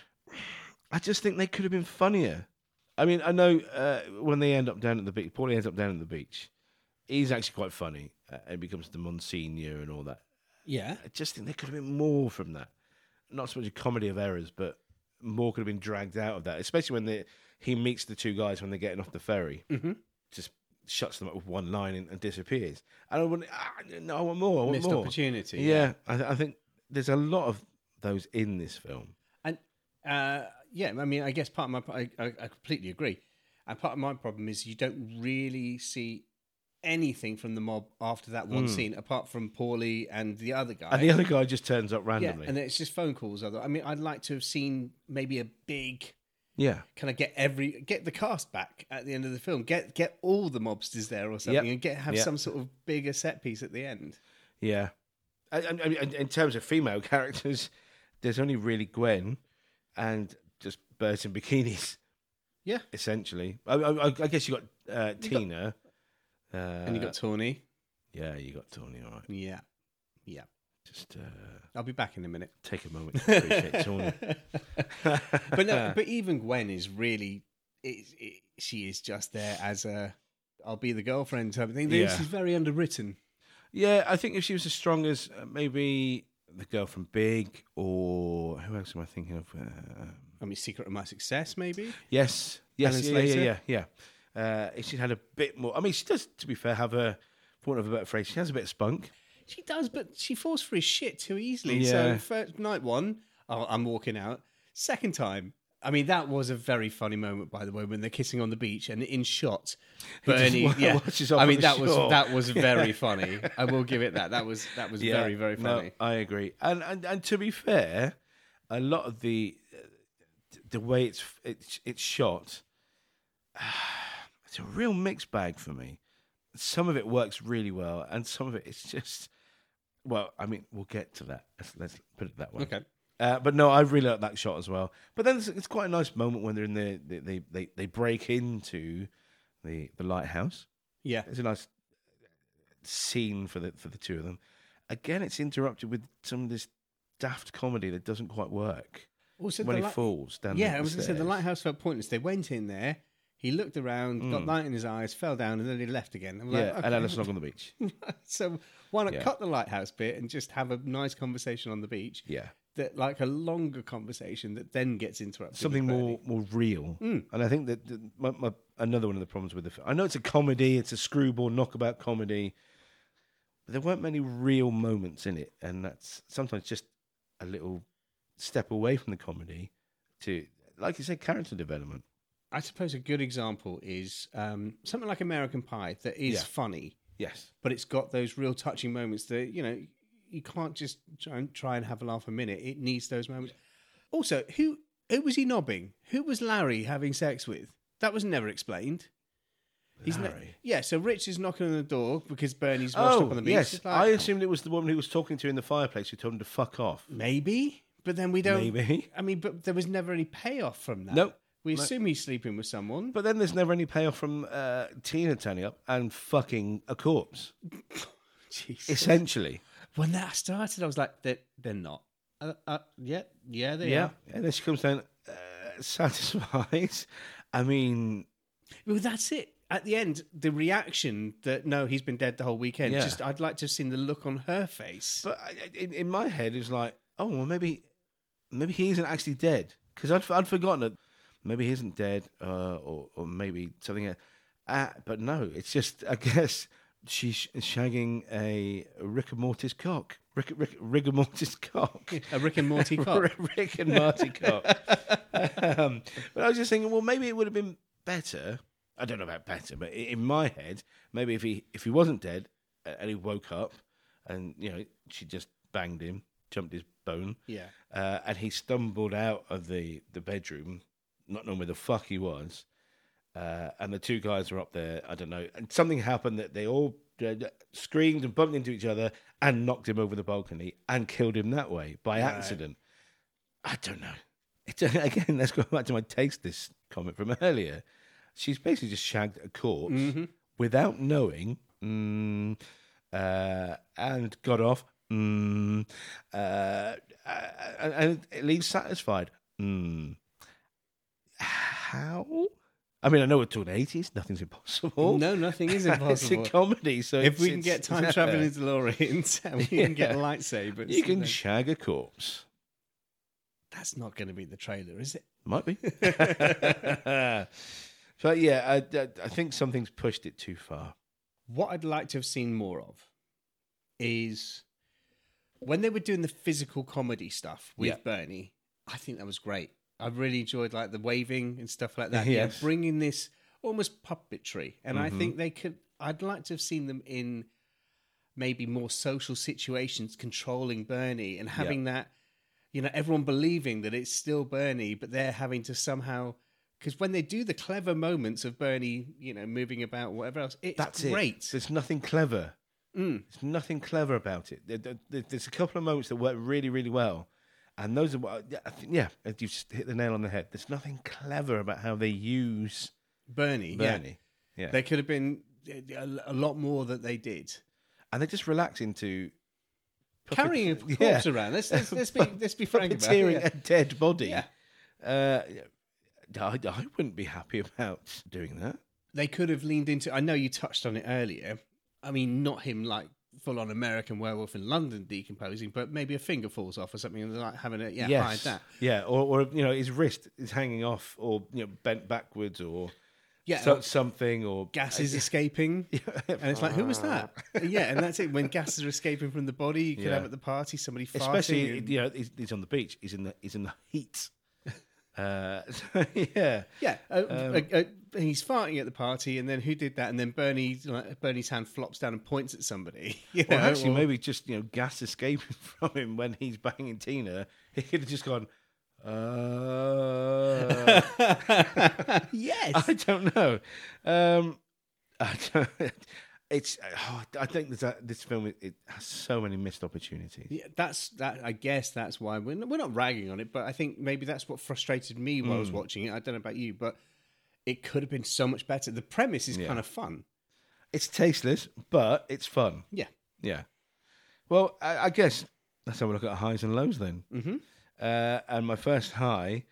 I just think they could have been funnier. I mean, I know uh, when they end up down at the beach, Paulie ends up down at the beach. He's actually quite funny. Uh, and becomes the Monsignor and all that. Yeah. I just think there could have been more from that. Not so much a comedy of errors, but more could have been dragged out of that. Especially when they, he meets the two guys when they're getting off the ferry. Mm-hmm. Just shuts them up with one line and, and disappears. And I want, ah, no, I want more. I want Missed more. opportunity. Yeah, I, th- I think there's a lot of those in this film. And uh, yeah, I mean, I guess part of my I, I, I completely agree. And part of my problem is you don't really see anything from the mob after that one scene, apart from Paulie and the other guy. And the other guy just turns up yeah, randomly. and then it's just phone calls. Other, I mean, I'd like to have seen maybe a big Yeah. kind of get every get the cast back at the end of the film. Get get all the mobsters there or something, Yep. and get have Yep. some sort of bigger set piece at the end. Yeah. And, and, and in terms of female characters, there's only really Gwen and just birds in bikinis, Yeah, essentially. I, I, I guess you got uh, Tina. uh, and you got Tawny. Yeah, you got Tawny, all right. Yeah, yeah. Just uh, I'll be back in a minute. take a moment to appreciate Tawny. But no, but even Gwen is really, it, it, she is just there as a, I'll be the girlfriend type of thing. Yeah. She's very underwritten. Yeah, I think if she was as strong as uh, maybe the girl from Big or who else am I thinking of? Uh, I mean, Secret of My Success, maybe. yes, yes, Ellen yeah, yeah, Slater? yeah, yeah. Uh, if she had a bit more. I mean, she does, to be fair, have a, for want of a better phrase, she has a bit of spunk. She does, but she falls for his shit too easily. Yeah. So first night one, oh, I'm walking out. Second time, I mean, that was a very funny moment, by the way, when they're kissing on the beach and in shot. He just Bernie, wa- yeah, watches off I on mean, the that was shore. that was very funny. I will give it that. That was that was very very no, funny. I agree. And, and and to be fair, a lot of the the way it's it's it's shot, it's a real mixed bag for me. Some of it works really well, and some of it it's just, well, I mean, we'll get to that. Let's, let's put it that way. Okay. Uh, but no, I really like that shot as well. But then it's, it's quite a nice moment when they're in the they they they, they break into the the lighthouse. Yeah. It's a nice scene for the for the two of them. Again, it's interrupted with some of this daft comedy that doesn't quite work. Also, when the he li- falls down. Yeah, the I was going to say the stairs. lighthouse felt pointless. They went in there, he looked around, got light in his eyes, fell down, and then he left again. I'm like, Mm. Yeah, okay. and Alice Log on the beach. So why not Yeah. cut the lighthouse bit and just have a nice conversation on the beach? Yeah. That like a longer conversation that then gets interrupted. Something with more Bernie. more real. Mm. And I think that that my, my, another one of the problems with the film, I know it's a comedy, it's a screwball knockabout comedy, but there weren't many real moments in it, and that's sometimes just a little step away from the comedy to, like you said, character development. I suppose a good example is um, something like American Pie that is Yeah. funny, Yes. but it's got those real touching moments that, you know, you can't just try and, try and have a laugh a minute. It needs those moments. Also, who who was he knobbing? Who was Larry having sex with? That was never explained. He's ne- Larry? yeah, so Rich is knocking on the door because Bernie's washed Oh, up on the beach. yes. It's I like, assumed it was the woman who was talking to in the fireplace who told him to fuck off. maybe, but then we don't. Maybe. I mean, but there was never any payoff from that. Nope. We No. assume he's sleeping with someone. But then there's never any payoff from uh, Tina turning up and fucking a corpse, Jesus. essentially. When that started, I was like, they're, they're not. Uh, uh, yeah, yeah, they Yeah. are. And then she comes down uh, satisfied. I mean, Well, that's it. At the end, the reaction that no, he's been dead the whole weekend. Yeah. Just, I'd like to have seen the look on her face. but I- in, in my head, it's like, oh, well, maybe, maybe he isn't actually dead because I'd I'd forgotten that maybe he isn't dead, uh, or or maybe something. Else. Uh, but no, it's just I guess she's shagging a Rick and Mortis cock. Rick, Rick, rigor mortis cock. A Rick and Morty cock. Rick and Morty cock. um, but I was just thinking, well, maybe it would have been better. I don't know about better, but i- in my head, maybe if he if he wasn't dead uh, and he woke up and you know she just banged him, jumped his bone, Yeah. uh, and he stumbled out of the, the bedroom, not knowing where the fuck he was, uh, and the two guys were up there. I don't know, and something happened that they all uh, screamed and bumped into each other and knocked him over the balcony and killed him that way by Right. accident. I don't know. It, again, let's go back to my taste this comment from earlier. She's basically just shagged a corpse Mm-hmm. without knowing, mm, uh, and got off, mm, uh, and, and it leaves satisfied. Mm. How? I mean, I know we're talking eighties. Nothing's impossible. No, nothing is it's impossible. a comedy, so If it's- we can it's- get time traveling DeLoreans and we can get lightsabers, you can then- shag a corpse. that's not going to be the trailer, is it? Might be. But yeah, I, I, I think something's pushed it too far. What I'd like to have seen more of is when they were doing the physical comedy stuff with Yeah. Bernie. I think that was great. I really enjoyed like the waving and stuff like that. Yes. Yeah, bringing this almost puppetry, and I Mhm. think they could. I'd like to have seen them in maybe more social situations, controlling Bernie and having that. You know, everyone believing that it's still Bernie, but they're having to somehow. Because when they do the clever moments of Bernie, you know, moving about, whatever else, it's That's great. it. There's nothing clever. Mm. There's nothing clever about it. There- there- there- There's a couple of moments that work really, really well. And those are what, yeah, I think, yeah, you just hit the nail on the head. There's nothing clever about how they use Bernie, Bernie. yeah. Yeah. There could have been a, a lot more that they did. And they just relax into Carrying a puppet- corpse yeah. around. Let's, let's, let's, be, let's be frank about puppeteering it. a dead body. Yeah. Uh, I, I wouldn't be happy about doing that. They could have leaned into. I know you touched on it earlier. I mean, not him like full on American Werewolf in London decomposing, but maybe a finger falls off or something, and they're like having a yeah, yes. hide that. Yeah, or, or you know, his wrist is hanging off, or you know, bent backwards, or Yeah, so, or something, or gas is escaping, and it's like, who was that? Yeah, and that's it. When gases are escaping from the body, you could Yeah. have at the party somebody farting. especially and- you know, he's, he's on the beach. He's in the he's in the heat. Uh, so, yeah, Yeah, uh, Um, uh, uh, he's farting at the party, and then who did that? And then Bernie, like, Bernie's hand flops down and points at somebody. You Well, know, actually, or- maybe just you know, gas escaping from him when he's banging Tina. He could have just gone. Uh, yes. I don't know. Um, I don't, it's. Oh, I think there's a, this film it, it has so many missed opportunities. Yeah, that's that. I guess that's why we're not, we're not ragging on it, but I think maybe that's what frustrated me while I Mm. was watching it. I don't know about you, but it could have been so much better. The premise is Yeah. kind of fun. It's tasteless, but it's fun. Yeah. Yeah. Well, I, I guess let's have a look at highs and lows then. Mm-hmm. Uh, and my first high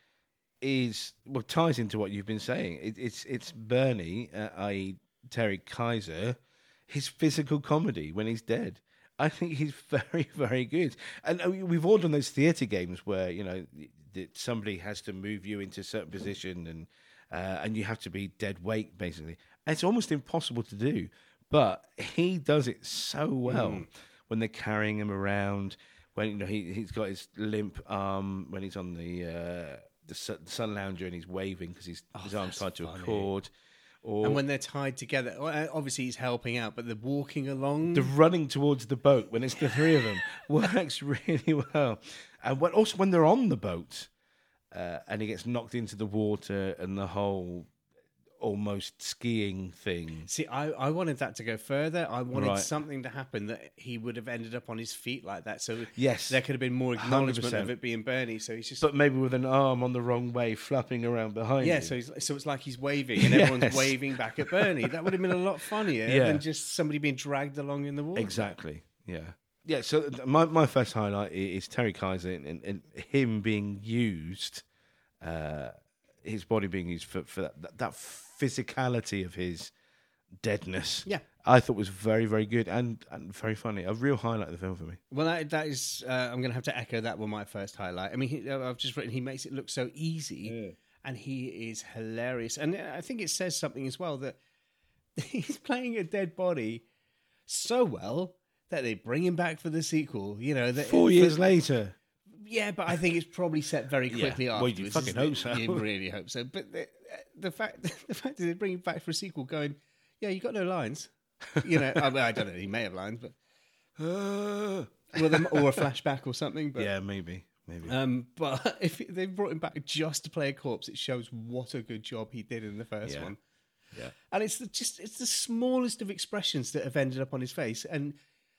is well ties into what you've been saying. It, it's it's Bernie, uh, that is. Terry Kaiser, his physical comedy when he's dead. I think he's very, very good. And uh, we've all done those theatre games where, you know, that somebody has to move you into a certain position and uh, and you have to be dead weight, basically. And it's almost impossible to do. But he does it so well Mm. when they're carrying him around, when, you know, he, he's got his limp arm, when he's on the, uh, the, sun, the sun lounger and he's waving because his, his arm's that's tied to funny. a cord. Or And when they're tied together, well, uh, obviously he's helping out, but they're walking along. the running towards the boat when it's the three of them works really well. And when, also when they're on the boat uh, and he gets knocked into the water and the whole almost skiing thing. See, I, I wanted that to go further. I wanted Right. something to happen that he would have ended up on his feet like that. So Yes. there could have been more acknowledgement one hundred of percent. it being Bernie. So he's just But maybe with an arm on the wrong way flapping around behind yeah. you. So he's, so it's like he's waving and everyone's Yes. waving back at Bernie. That would have been a lot funnier Yeah. than just somebody being dragged along in the water. Exactly. Yeah. Yeah. So th- my my first highlight i- is Terry Kaiser and, and, and him being used, uh, his body being used for, for that, that that physicality of his deadness. Yeah. I thought was very very good and, and very funny. A real highlight of the film for me. Well, that, that is. Uh, I'm going to have to echo that one. My first highlight. I mean, he, I've just written. He makes it look so easy, and he is hilarious. And I think it says something as well that he's playing a dead body so well that they bring him back for the sequel. You know, that Four for- years later. Yeah, but I think it's probably set very Yeah. quickly Well, afterwards. you fucking isn't hope it? so. You really hope so. But the, the fact, the fact that they bring him back for a sequel, going, yeah, you got no lines. You know, I, mean, I don't know. He may have lines, but Uh, well, them- or a flashback or something. But yeah, maybe, maybe. Um, but if they brought him back just to play a corpse, it shows what a good job he did in the first Yeah. one. Yeah. And it's the, just it's the smallest of expressions that have ended up on his face. And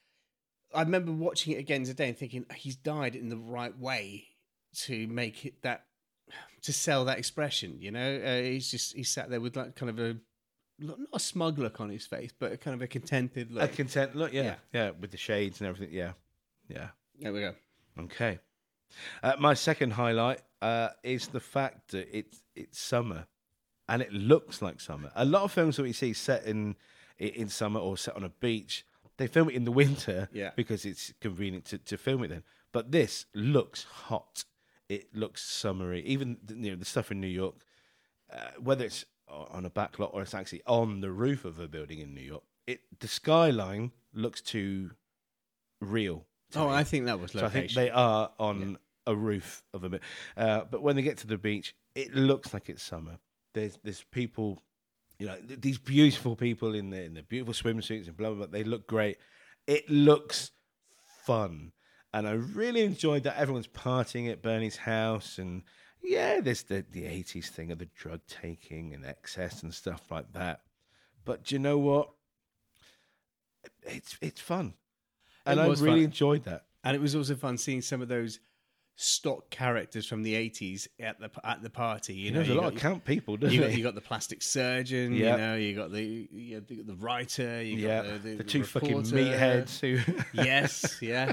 I remember watching it again today and thinking he's died in the right way to make it that to sell that expression. You know, uh, he's just he sat there with like kind of a not a smug look on his face, but a kind of a contented A look. content look, yeah, Yeah. yeah, with the shades and everything, yeah, yeah. There we go. Okay. Uh, my second highlight uh, is the fact that it's it's summer, and it looks like summer. A lot of films that we see set in in summer or set on a beach, they film it in the winter Yeah. because it's convenient to, to film it then. But this looks hot. It looks summery. Even you know the stuff in New York, uh, whether it's on a back lot or it's actually on the roof of a building in New York, it the skyline looks too real. to Oh, me. I think that was So I location. think they are on a roof of a bit. Uh, but when they get to the beach, it looks like it's summer. There's there's people, you know, th- these beautiful people in the in the beautiful swimsuits and blah blah blah. They look great. It looks fun, and I really enjoyed that. Everyone's partying at Bernie's house, and yeah, there's the the eighties thing of the drug taking and excess and stuff like that. But do you know what? It's it's fun, and I was really fun. enjoyed that. And it was also fun seeing some of those stock characters from the eighties at the at the party. You know, There's a you lot got, of camp people, doesn't you there? got, you got the plastic surgeon. Yeah. You know, you got the you got the, the writer. You yeah, got the, the, the, two fucking reporter. meatheads who. Yes, yeah.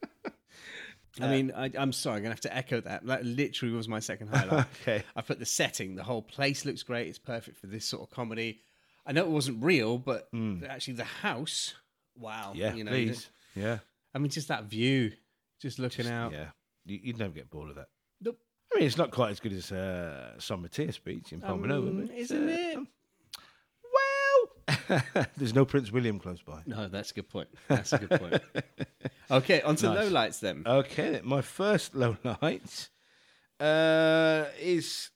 I mean, I, I'm sorry, I'm gonna have to echo that. That literally was my second highlight. Okay. I put the setting. The whole place looks great. It's perfect for this sort of comedy. I know it wasn't real, but actually the house. Wow. Hmm. Yeah, you know, please. Yeah, I mean, just that view, just looking out. yeah. You, you'd never get bored of that. Nope. I mean, it's not quite as good as uh, San Mateus Beach in Palma Nova, Um, but, isn't uh, it? Well, there's no Prince William close by. No, that's a good point. That's a good point. Okay, on to Nice. lowlights then. Okay, my first low light uh, is,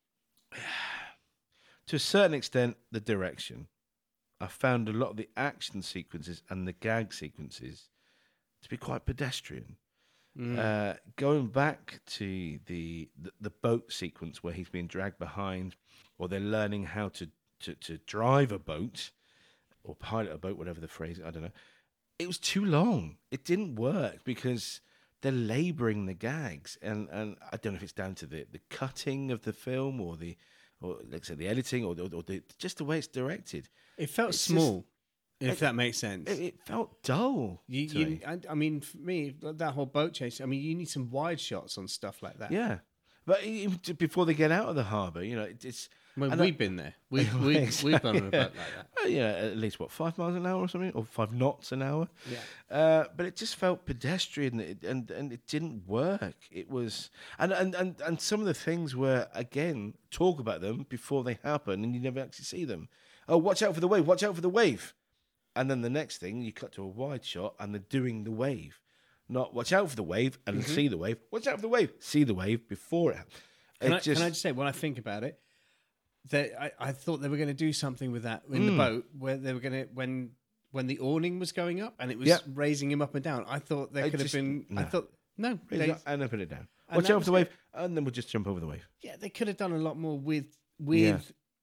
to a certain extent, the direction. I found a lot of the action sequences and the gag sequences to be quite pedestrian. Uh, going back to the, the the boat sequence where he's being dragged behind, or they're learning how to, to, to drive a boat, or pilot a boat, whatever the phrase, I don't know. It was too long. It didn't work because they're labouring the gags, and, and I don't know if it's down to the, the cutting of the film or the, or let's say the editing or, or, or the, just the way it's directed. It felt It's small, if it- that makes sense. It, it felt dull. you, to you, me. I, I mean, for me, that whole boat chase. I mean, you need some wide shots on stuff like that. Yeah, but even t- before they get out of the harbour, you know, it, it's I mean, and I- we've been there. We've we've, we've gone on a boat like that. Uh, yeah, at least what five miles an hour or something, or five knots an hour. Yeah. Uh, but it just felt pedestrian, it, and and it didn't work. It was, and, and and and some of the things were again talk about them before they happen, and you never actually see them. Oh, watch out for the wave! Watch out for the wave! And then the next thing, you cut to a wide shot, and they're doing the wave. Not watch out for the wave and Mm-hmm. see the wave. Watch out for the wave, see the wave before it happens. Can, It I, just, can I just say, when I think about it, that I, I thought they were going to do something with that in Mm. the boat, where they were going to when when the awning was going up and it was Yeah. raising him up and down. I thought there I could just- have been. I no. thought no, raise they, it up and then put it down. and Watch that out for the was wave, and then we'll just jump over the wave. yeah, they could have done a lot more with with Yeah.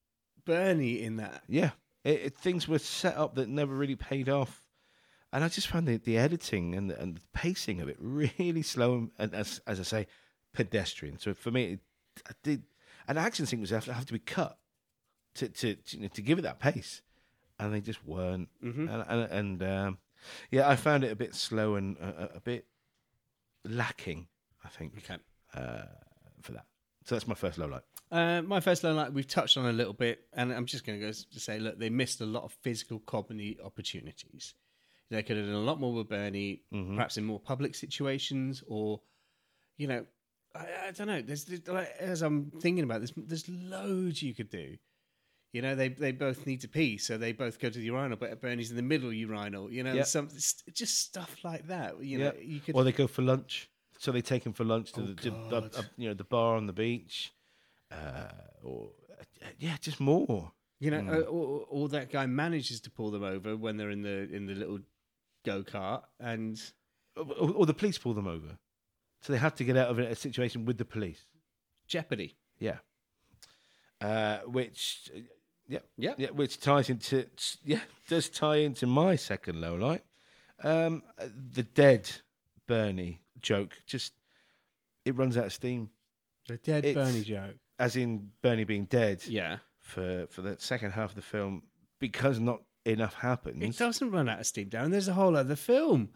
Bernie in that. Yeah, it, it, things were set up that never really paid off, and I just found the, the editing and the, and the pacing of it really slow and, and as as I say, pedestrian. So for me, it, I did an action sequence have to have to be cut to to to, you know, to give it that pace, and they just weren't. Mm-hmm. And and, and um, yeah, I found it a bit slow and a, a bit lacking. I think Okay. uh, for that. So that's my first low light. Uh, my first low light we've touched on a little bit, and I'm just going to go s- to say, look, they missed a lot of physical comedy opportunities. They could have done a lot more with Bernie, Mm-hmm. perhaps in more public situations, or you know, I, I don't know. There's, there's like, as I'm thinking about this, there's loads you could do. You know, they they both need to pee, so they both go to the urinal, but Bernie's in the middle urinal. You know, Yep. some st- just stuff like that. You know, Yep. you could. Or they go for lunch. So they take him for lunch to Oh, the to, uh, God. uh, you know the bar on the beach, uh, or uh, yeah, just more. You know, Mm. uh, or, or that guy manages to pull them over when they're in the in the little go kart, and Or, or or the police pull them over, so they have to get out of a situation with the police. Jeopardy. Yeah, uh, which uh, yeah Yeah. yeah which ties into yeah does tie into my second low light. Um, uh, the dead Bernie joke just it runs out of steam, The dead It's- Bernie joke. as in Bernie being dead. Yeah. for for the second half of the film because not enough happens. It doesn't run out of steam, Darren. There's a whole other film.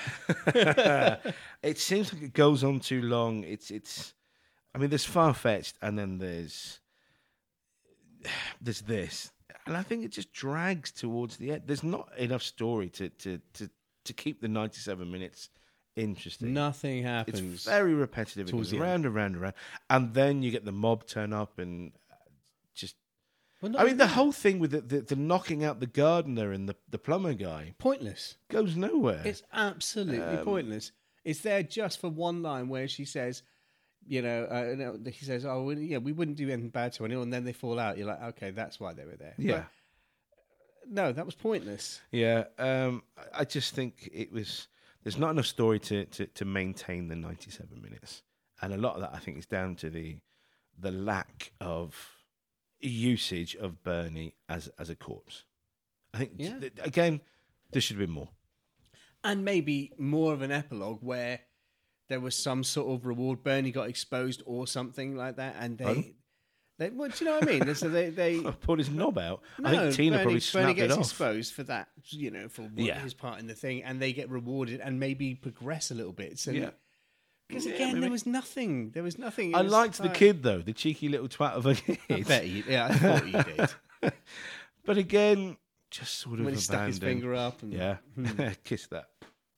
It seems like it goes on too long. It's it's. I mean, there's far fetched, and then there's there's this, and I think it just drags towards the end. There's not enough story to to to, to keep the ninety-seven minutes interesting. Nothing It's happens. very repetitive. It towards goes the round and round and round, and then you get the mob turn up and uh, just. Well, I mean, the not- whole thing with the, the, the knocking out the gardener and the, the plumber guy pointless. goes nowhere. It's absolutely Um, pointless. It's there just for one line where she says, you know, uh, no, he says, "Oh, we, yeah, we wouldn't do anything bad to anyone," and then they fall out. You're like, okay, that's why they were there. yeah, But, no, that was pointless. yeah. Um, I I just think it was. There's not enough story to, to, to maintain the ninety-seven minutes, and a lot of that I think is down to the the lack of usage of Bernie as as a corpse. I think Yeah. th- again, there should have been more. And maybe more of an epilogue where there was some sort of reward. Bernie got exposed or something like that, and they, Pardon? they well, do you know what I mean? So they, they I pulled his knob out. I no, think Tina Bernie, probably Bernie snapped it gets off. exposed for that, you know, for what, Yeah. his part in the thing, and they get rewarded and maybe progress a little bit. So Yeah. because Yeah, again, maybe. there was nothing. There was nothing. It I was liked the like- kid though, the cheeky little twat of a kid. I bet you. Yeah, I thought you did. But again, just sort of When he stuck his abandoned. finger up and Yeah, kiss that.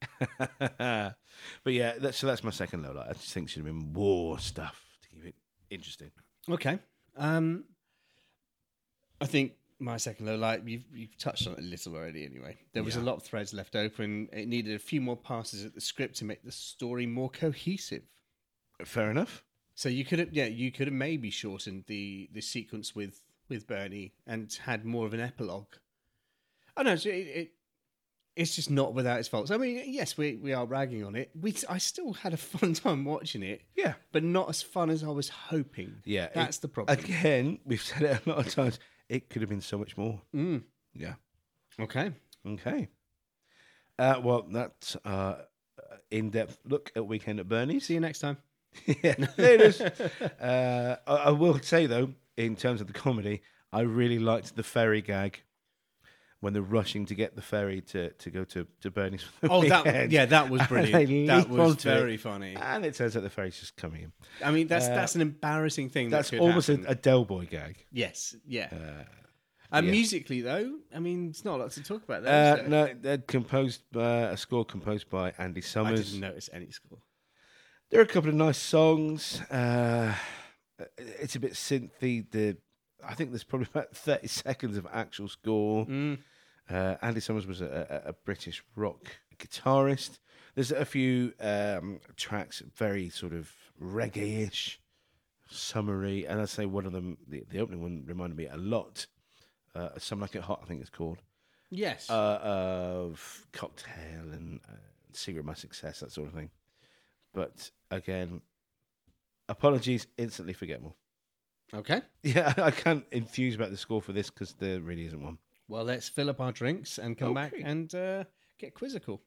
But yeah, that's, so that's my second low light. I just think there should have been more stuff to keep it interesting. Okay. Um, I think my second low light, you've, you've touched on it a little already anyway. There was Yeah. a lot of threads left open. It needed a few more passes at the script to make the story more cohesive. Fair enough. So you could have, yeah, you could have maybe shortened the, the sequence with, with Bernie and had more of an epilogue. I know, it, it, it's just not without its faults. I mean, yes, we, we are ragging on it. We I still had a fun time watching it, Yeah. but not as fun as I was hoping. Yeah. That's it- the problem. Again, we've said it a lot of times. It could have been so much more. Mm. Yeah. Okay. Okay. Uh, well, that's uh, in-depth look at Weekend at Bernie's. See you next time. Yeah, there it is. Uh, I, I will say, though, in terms of the comedy, I really liked the ferry gag when they're rushing to get the ferry to, to go to, to Bernie's. For the Oh, that weekend. yeah, that was And brilliant. they That leap was onto it, very funny. And it turns out the ferry's just coming in. I mean, that's Uh, that's an embarrassing thing. That's that could almost a, happen. a Del Boy gag. Yes, yeah. Uh, and yeah. musically, though, I mean, it's not a lot to talk about there. Uh, is there? no, they're composed by, a score composed by Andy I Summers. didn't notice any score. There are a couple of nice songs. Uh, it's a bit synthy. The I think there's probably about thirty seconds of actual score. Mm. Uh, Andy Summers was a, a, a British rock guitarist. There's a few um, tracks, very sort of reggae-ish, summery, and I'd say one of them, the, the opening one, reminded me a lot. Uh, Some Like It Hot, I think it's called. Yes. Uh, of Cocktail and uh, Secret of My Success, that sort of thing. But again, apologies, instantly forgettable. okay. Yeah, I can't enthuse about the score for this because there really isn't one. Well, let's fill up our drinks and come back Okay. and uh, get quizzical.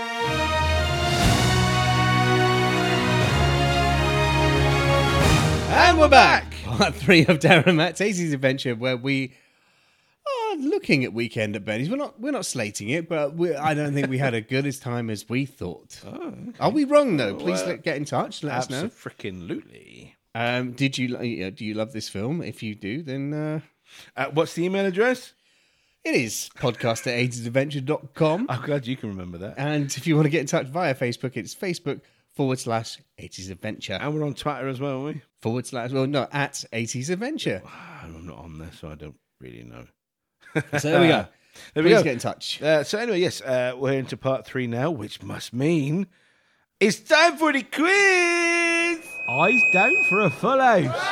And we're back! Part three of Darren and Matt Tasey's Adventure, where we are looking at Weekend at Bernie's. We're not we're not slating it, but we I don't think we had a good as time as we thought. Oh, Are we wrong though? Please well, let, get in touch. Let us know. Absolutely. Um, did you uh, do you love this film? If you do, then uh, Uh, what's the email address? it is podcast at eighties adventure dot com. I'm glad you can remember that. And if you want to get in touch via Facebook, it's Facebook forward slash eighties adventure And we're on Twitter as well, aren't we? forward slash well no at eighties adventure. I'm not on there, so I don't really know. So there we go. There we Please go. get in touch. Uh, so anyway, yes, uh, we're into part three now, which must mean it's time for the quiz. Eyes down for a full house.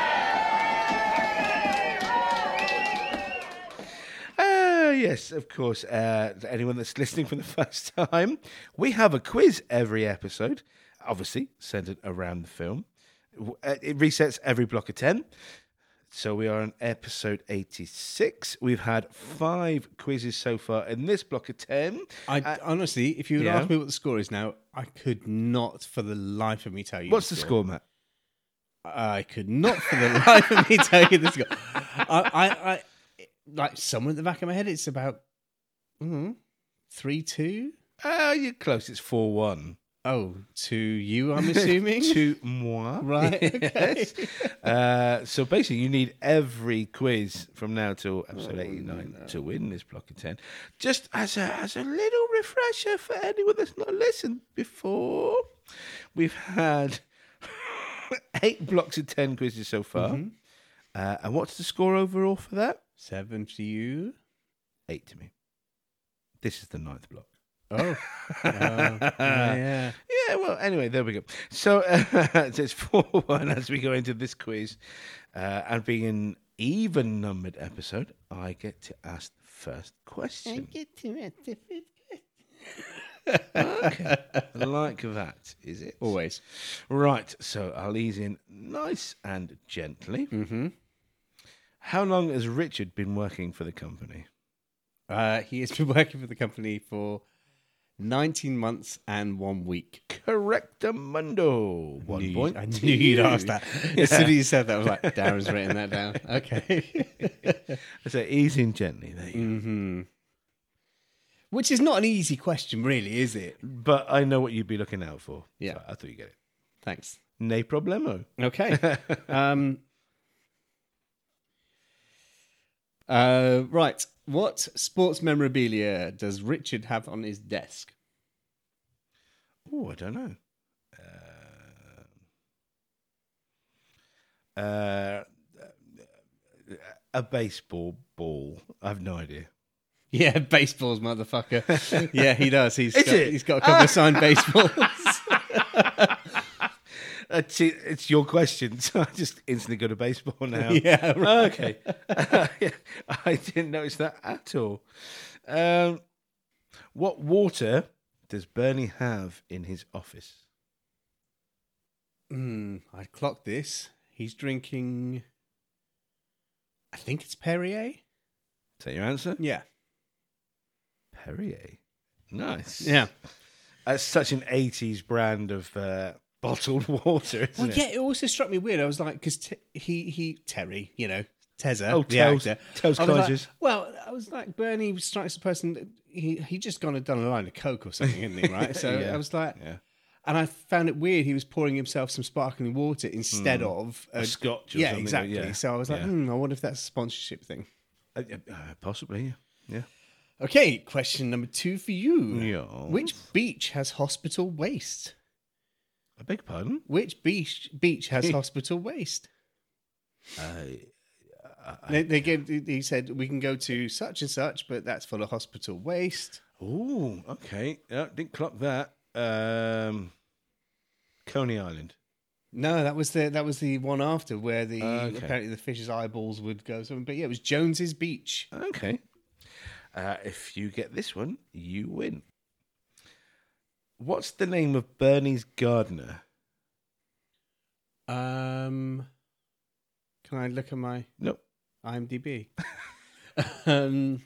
Uh, yes, of course. Uh, to anyone that's listening for the first time, we have a quiz every episode, obviously centered around the film. W- uh, It resets every block of ten. So we are on episode eighty-six. We've had five quizzes so far in this block of ten. I honestly, if you would yeah. ask me what the score is now, I could not for the life of me tell you. What's the score, Matt? I could not for the life of me tell you the score. I, I, I, like somewhere at the back of my head, it's about mm, three two. Uh, you're close. It's four one. Oh, to you, I'm assuming. To moi. Right, okay. Yes. Uh, so basically, you need every quiz from now till Oh, episode eighty-nine to win this block of ten. Just as a, as a little refresher for anyone that's not listened before, we've had eight blocks of ten quizzes so far. Mm-hmm. Uh, and what's the score overall for that? Seven to you. Eight to me. This is the ninth block. Oh, uh, yeah. Yeah, well, anyway, there we go. So, uh, so it's four one as we go into this quiz. Uh, and being an even numbered episode, I get to ask the first question. Okay. Like that, is it? Always. Right, so I'll ease in nice and gently. Mm-hmm. How long has Richard been working for the company? Uh, he has been working for the company for nineteen months and one week. Correctamundo. One Knew- point. I to knew you'd you. ask that. As soon as you said that, I was like, Darren's written that down. Okay. I say ease in gently. There you go. Mm-hmm. Which is not an easy question, really, is it? But I know what you'd be looking out for. Yeah. So I thought you get it. Thanks. No problemo. Okay. um, uh, right. What sports memorabilia does Richard have on his desk? Oh, I don't know. Uh, uh, a baseball ball. I have no idea. Yeah, baseballs, motherfucker. Yeah, he does. He's Is got, it? he's got a couple of signed baseballs. It's, it's your question, so I just instantly go to baseball now. Yeah, right. Okay. I didn't notice that at all. Um, what water does Bernie have in his office? Mm, I clocked this. He's drinking. I think it's Perrier. Is that your answer? Yeah. Perrier. Nice. Yeah. That's such an eighties brand of uh, bottled water, isn't Well, it? yeah, it also struck me weird. I was like, because t- he, he, Terry, you know, Tezza, Oh, the Tells- actor. Tells I was like- Kaisers. well, I was like, Bernie strikes the person, that he he just gone and done a line of Coke or something, isn't he, right? So Yeah. I was like, Yeah. and I found it weird he was pouring himself some sparkling water instead of A scotch or yeah, something, exactly. yeah. So I was like, Yeah. hmm, I wonder if that's a sponsorship thing. Uh, uh, possibly, yeah. Okay, question number two for you. Yes. Which beach has hospital waste? I beg your pardon? Which beach beach has hospital waste? Uh, They, they gave. He said we can go to such and such, but that's full of hospital waste. oh, okay. Yeah, didn't clock that. Um, Coney Island. No, that was the that was the one after where the Okay. apparently the fish's eyeballs would go. Something, but yeah, it was Jones's Beach. Okay. Uh, if you get this one, you win. What's the name of Bernie's gardener? Um, can I look at my Nope. IMDb? um,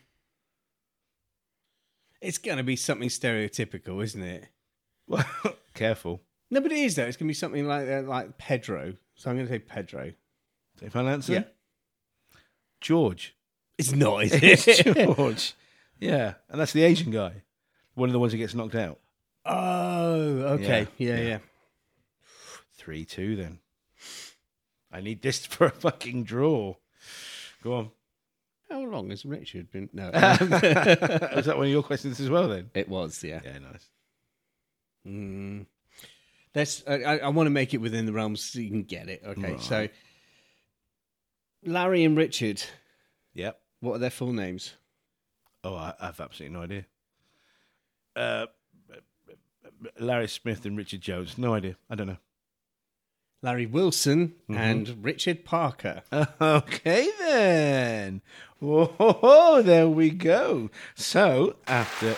it's gonna be something stereotypical, isn't it? Well, careful. No, but it is though. It's gonna be something like uh, like Pedro. So I'm gonna say Pedro. If I answer, Yeah. George. It's not, is It's it? George. Yeah, and that's the Asian guy. One of the ones who gets knocked out. Oh, okay. Yeah, Yeah, yeah. yeah. Three two then. I need this for a fucking draw. Go on. How long has Richard been? No, Was that one of your questions as well then? it was. Yeah. Yeah, nice. Mm. Let's. I, I, I want to make it within the realms so you can get it. Okay, Right. so Larry and Richard. Yep. What are their full names? Oh, I, I have absolutely no idea. Uh, Larry Smith and Richard Jones. No idea. I don't know. Larry Wilson Mm-hmm. and Richard Parker. Okay then. Whoa, there we go. So after.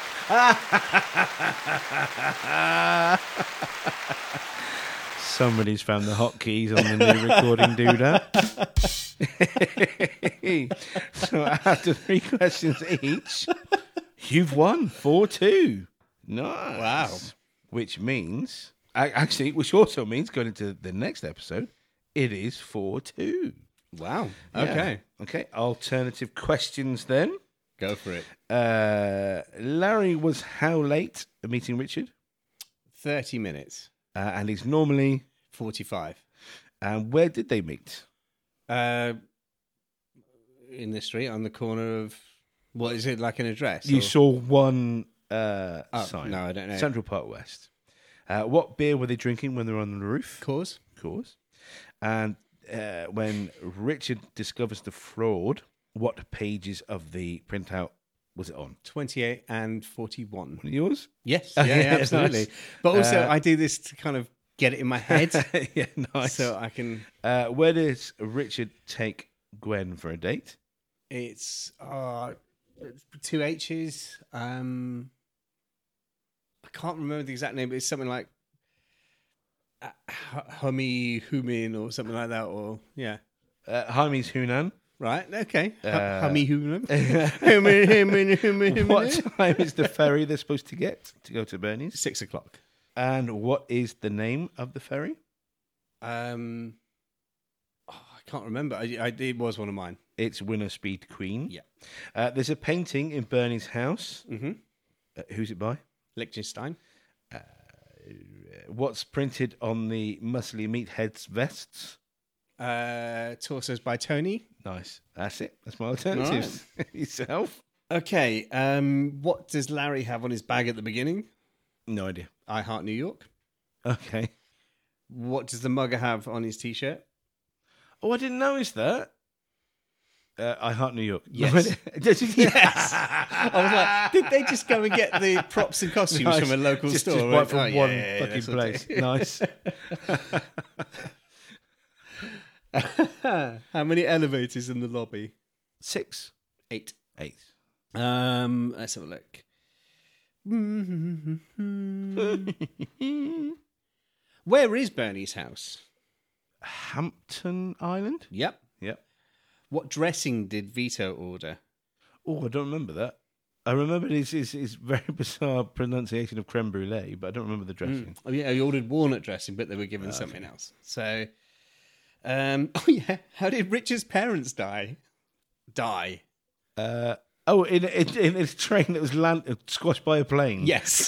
Somebody's found the hotkeys on the new recording doodah. So after three questions each, you've won four two. Nice. Wow. Which means, a- actually, which also means going into the next episode, it is four two. Wow. Yeah. Okay. Okay. Alternative questions then. Go for it. Uh, Larry was how late at meeting Richard? Thirty minutes. Uh, and he's normally. Forty-five. And where did they meet? Uh, in the street on the corner of what is it like an address? You or- saw one uh, Oh, sign. no, I don't know. Central Park West. Uh, what beer were they drinking when they were on the roof? Cause? Of course. And uh, when Richard discovers the fraud, what pages of the printout was it on? Twenty-eight and forty-one. One of yours? Yes. Okay, Yeah, yeah, nice. absolutely. But also, Uh, I do this to kind of get it in my head, Yeah, nice. so I can. Uh, where does Richard take Gwen for a date? It's uh, two H's. Um, I can't remember the exact name, but it's something like uh, Hummy Humin or something like that. Or yeah, Uh, Jaime's Hunan. right. Okay, Hu- Uh, Hummy Humin. Humin, Humin, Humin, Humin. What time is the ferry they're supposed to get to go to Bernie's? Six o'clock. And what is the name of the ferry? Um, oh, I can't remember. I, I, it was one of mine. It's Winner Speed Queen. Yeah. Uh, there's a painting in Bernie's house. Mm-hmm. Uh, who's it by? Liechtenstein. Uh, what's printed on the muscly meatheads vests? Uh, Torsos by Tony. Nice. That's it. That's my alternatives. Yourself? Okay. Um, what does Larry have on his bag at the beginning? No idea. I Heart New York. Okay. What does the mugger have on his t-shirt? Oh, I didn't notice that. Uh, I Heart New York. Yes. Does it? Yes. I was like, did they just go and get the props and costumes Nice. from a local just, store? Just Right? right from Oh, yeah, one yeah, yeah, fucking that's what place. it Nice. is. How many elevators in the lobby? Six. Eight. Eight. Um, let's have a look. Where is Bernie's house? Hampton Island? Yep. Yep. What dressing did Vito order? Oh, I don't remember that. I remember his, his, his very bizarre pronunciation of creme brulee, but I don't remember the dressing. Oh yeah, he ordered walnut dressing, but they were given something else. So, um, oh yeah, how did Richard's parents die? Die. Uh, oh, in, in, in his train that was land, squashed by a plane. Yes.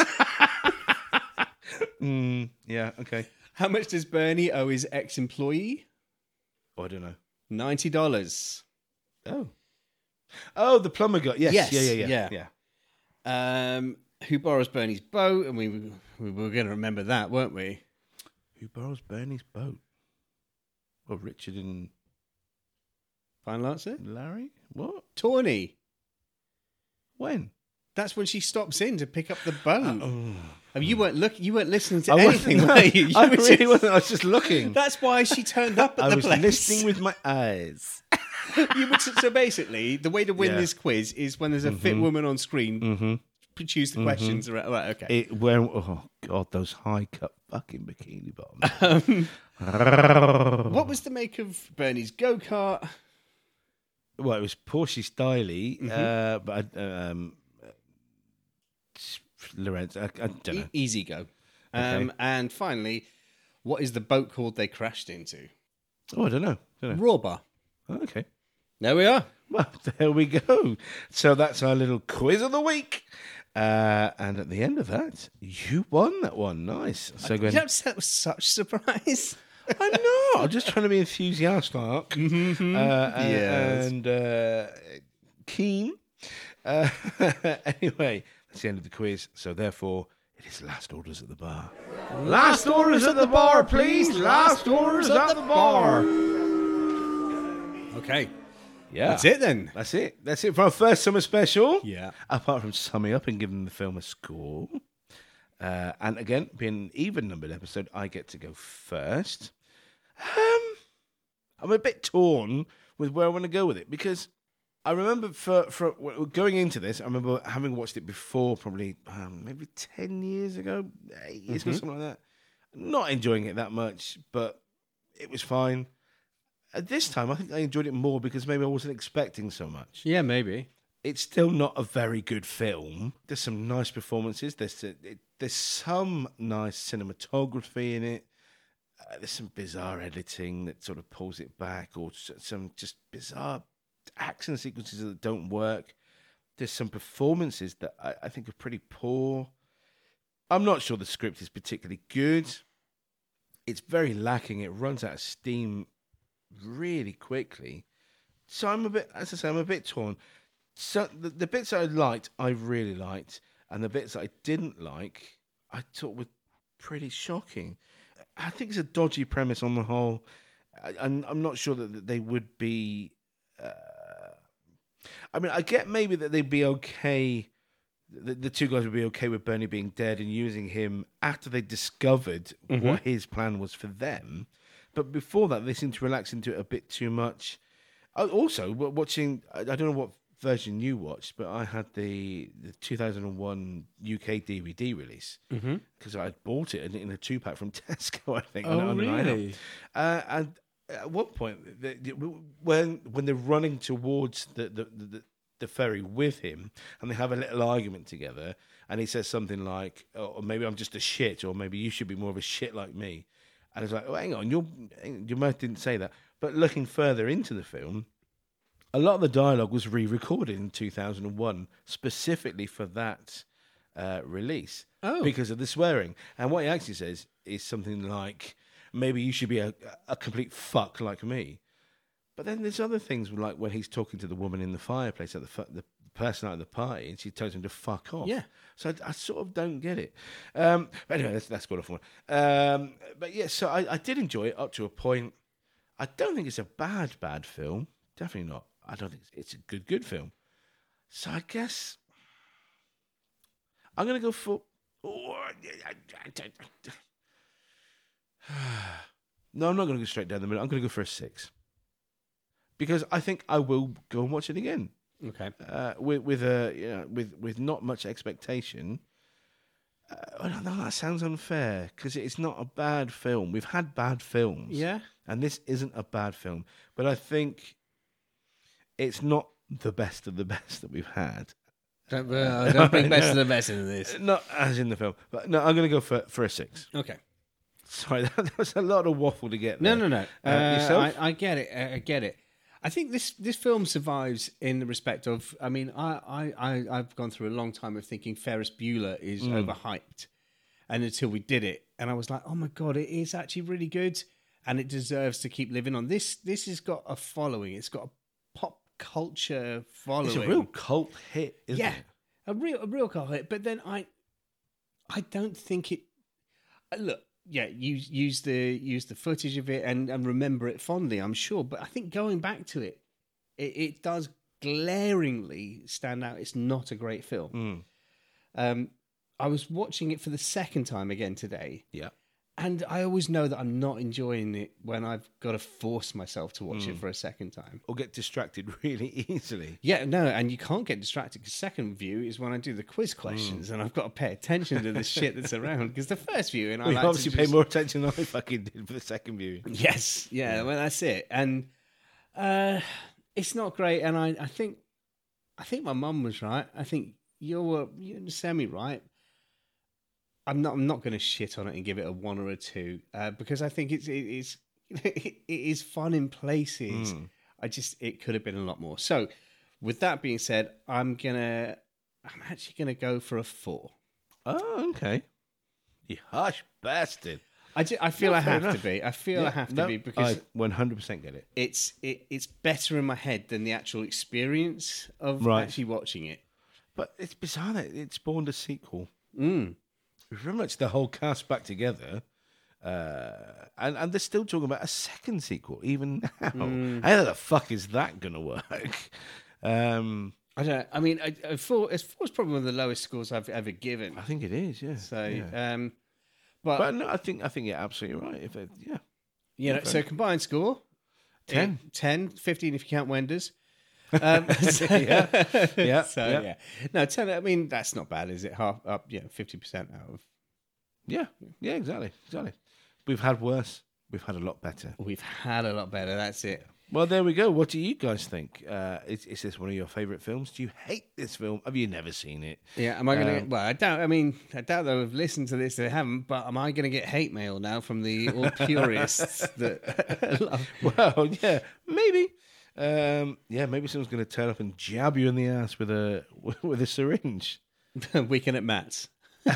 Mm, yeah, okay. How much does Bernie owe his ex-employee? Oh, I don't know. Ninety dollars. Oh. Oh, the plumber guy. Yes, Yes, yeah, yeah, yeah. yeah. yeah. Um, who borrows Bernie's boat? And we we were going to remember that, weren't we? Who borrows Bernie's boat? Well, Richard and Final answer? Larry? What? Tawny. When? That's when she stops in to pick up the boat. Oh. I mean, you weren't look. You weren't listening to I anything, wasn't, were you? You I were really just- wasn't. I was just looking. That's why she turned up at I the was place. listening with my eyes. You were- so basically, the way to win Yeah. this quiz is when there's a fit woman on screen. Mm-hmm. Choose the questions. Right, right, okay. It where oh god, those high cut fucking bikini bottoms. What was the make of Bernie's go kart? Well, it was Porsche styly, Mm-hmm. uh, but I, um, Lorenz, I, I don't know. E- easy go. Um, Okay. And finally, what is the boat called they crashed into? Oh, I don't know. Don't know. Rawbar. Oh, okay. There we are. Well, there we go. So that's our little quiz of the week. Uh, and at the end of that, you won that one. Nice. So Gwen, That was, that was such surprise. I know. I'm just trying to be enthusiastic uh, and, Yes. and uh, keen. Uh, anyway, that's the end of the quiz. So therefore, it is last orders at the bar. Last orders at the bar, please. Last orders at the bar. Okay. Yeah, That's it then. That's it. That's it for our first summer special. Yeah. Apart from summing up and giving the film a score. Uh, and again, being an even numbered episode, I get to go first. Um, I'm a bit torn with where I want to go with it because I remember for, for going into this, I remember having watched it before, probably um, maybe ten years ago, eight years ago, something like that. Not enjoying it that much, but it was fine. At this time, I think I enjoyed it more because maybe I wasn't expecting so much. Yeah, maybe. It's still not a very good film. There's some nice performances. There's it, there's some nice cinematography in it. Uh, there's some bizarre editing that sort of pulls it back, or s- some just bizarre action sequences that don't work. There's some performances that I, I think are pretty poor. I'm not sure the script is particularly good. It's very lacking. It runs out of steam really quickly. So I'm a bit, as I say, I'm a bit torn. So the, the bits I liked, I really liked, and the bits I didn't like, I thought were pretty shocking. I think it's a dodgy premise on the whole. I, I'm, I'm not sure that, that they would be. Uh, I mean, I get maybe that they'd be okay. The, the two guys would be okay with Bernie being dead and using him after they discovered what his plan was for them. But before that, they seem to relax into it a bit too much. I- Also, wa- watching, I I don't know what version you watched, but I had the, the two thousand one U K D V D release because I bought it in, in a two pack from Tesco, I think. Oh, on- on the lineup. really? Uh, and at one point, the, the, when when they're running towards the, the, the, the ferry with him, and they have a little argument together, and he says something like, "Oh, maybe I'm just a shit, or maybe you should be more of a shit like me." And it's like, oh, hang on, your your mouth didn't say that. But looking further into the film, a lot of the dialogue was re-recorded in two thousand one specifically for that uh, release Oh. because of the swearing. And what he actually says is something like, maybe you should be a, a complete fuck like me. But then there's other things like when he's talking to the woman in the fireplace at the, fu- the person out of the party, and she tells him to fuck off. Yeah. So I, I sort of don't get it. Um, but anyway, that's, that's got off one. Um, but yeah, so I, I did enjoy it up to a point. I don't think it's a bad, bad film. Definitely not. I don't think it's, it's a good, good film. So I guess I'm going to go for. Oh, no, I'm not going to go straight down the middle. I'm going to go for a six. Because I think I will go and watch it again. Okay. Uh, with with a you know, with with not much expectation. Uh, I don't know. That sounds unfair because it's not a bad film. We've had bad films, Yeah. and this isn't a bad film. But I think it's not the best of the best that we've had. Don't, uh, don't bring best of the best into this. Not as in the film, but no, I'm going to go for for a six. Okay. Sorry, that was a lot of waffle to get No, there. no, no. Uh, Uh, yourself? I, I get it. I I get it. I think this this film survives in the respect of. I mean, I I, I I've gone through a long time of thinking Ferris Bueller is overhyped, and until we did it, and I was like, oh my god, it is actually really good, and it deserves to keep living on. This this has got a following. It's got a pop culture following. It's a real cult hit, isn't yeah, it? a real a real cult hit. But then I I don't think it. uh, Look. Yeah, use use the use the footage of it and, and remember it fondly, I'm sure. But I think going back to it, it, it does glaringly stand out. It's not a great film. Mm. Um, I was watching it for the second time again today, Yeah. and I always know that I'm not enjoying it when I've got to force myself to watch Mm. it for a second time. Or get distracted really easily. Yeah, no, and you can't get distracted because second view is when I do the quiz questions, and I've got to pay attention to the shit that's around. Because the first view, and I We like to obviously just- pay more attention than I fucking did for the second viewing. Yes, yeah, well, that's it, and uh, it's not great. And I, I think, I think my mum was right. I think you're you're semi right. I'm not. I'm not going to shit on it and give it a one or a two uh, because I think it's it is it is fun in places. Mm. I just it could have been a lot more. So, with that being said, I'm gonna I'm actually gonna go for a four. Oh, okay. You harsh bastard. I, ju- I feel No, I fair have enough. to be. I feel I Yeah, have to no, be because I one hundred percent get it. it's it, it's better in my head than the actual experience of Right. actually watching it. But it's bizarre that it spawned a sequel. Mm. Very much the whole cast back together. Uh, and, and they're still talking about a second sequel, even now. Mm. How the fuck is that going to work? Um, I don't know. I mean, I, I four, it's four's probably one of the lowest scores I've ever given. I think it is, yeah. So, yeah. um, but, But no, I think I think you're absolutely right. If it, yeah, you know, so combined score ten. eh, ten, fifteen if you count Wenders. Um, so, Yeah. Yeah, So yeah. yeah, no ten. I mean, that's not bad, is it? Half up, yeah, fifty percent out of. yeah, yeah, exactly, exactly. We've had worse. We've had a lot better. We've had a lot better. That's it. Well, there we go. What do you guys think? Uh, is, is this one of your favourite films? Do you hate this film? Have you never seen it? Yeah, am I going to? Um, well, I doubt. I mean, I doubt they'll have listened to this. They haven't. But am I going to get hate mail now from the all purists that love? Well, yeah, maybe. Um, yeah, maybe someone's going to turn up and jab you in the ass with a with a syringe. Weekend at Matt's.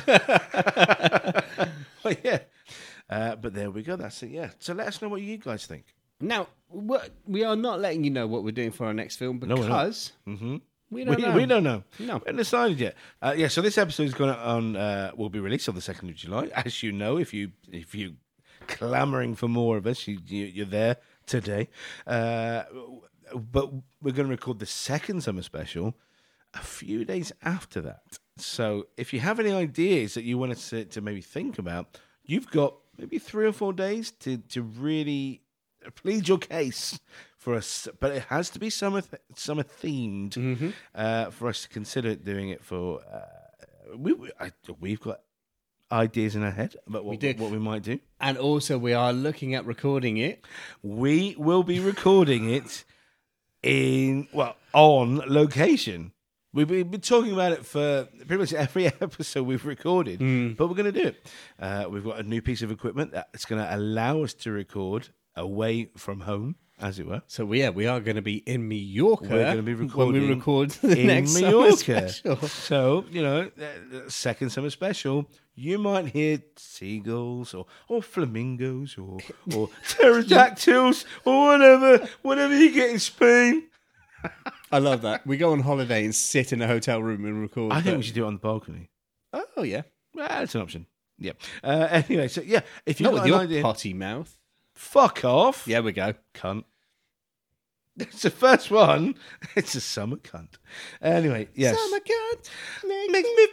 Well, yeah. Uh, but there we go. That's it. Yeah. So let us know what you guys think. Now, what, we are not letting you know what we're doing for our next film No, we're not. because Mm-hmm. we don't we, know. we don't know. No. We haven't decided yet. Uh, yeah. So this episode is going on. Uh, will be released on the second of July, as you know. If you if you clamoring for more of us, you, you you're there today. Uh, but we're going to record the second summer special a few days after that. So if you have any ideas that you want us to, to maybe think about, you've got maybe three or four days to, to really plead your case for us. But it has to be summer th- summer themed Mm-hmm. uh, for us to consider doing it for. Uh, we we- I, we've got ideas in our head about what do. what we might do. And also, we are looking at recording it. We will be recording it in well on location. We've been been talking about it for pretty much every episode we've recorded, but we're going to do it. Uh, we've got a new piece of equipment that's going to allow us to record away from home, as it were. So we yeah, we are going to be in Mallorca. We're gonna be when recording we record the in next summer Mallorca. special. So, you know, uh, second summer special, you might hear seagulls or, or flamingos or, or pterodactyls or whatever, whatever you get in Spain. I love that. We go on holiday and sit in a hotel room and record. I think but- we should do it on the balcony. Oh yeah, Well, that's an option. Yeah. Uh, anyway, so yeah, if you've not got with an your idea, potty mouth. fuck off. Yeah, we go. Cunt. It's the first one. It's a summer cunt. Anyway, yes. Summer cunt, make Make me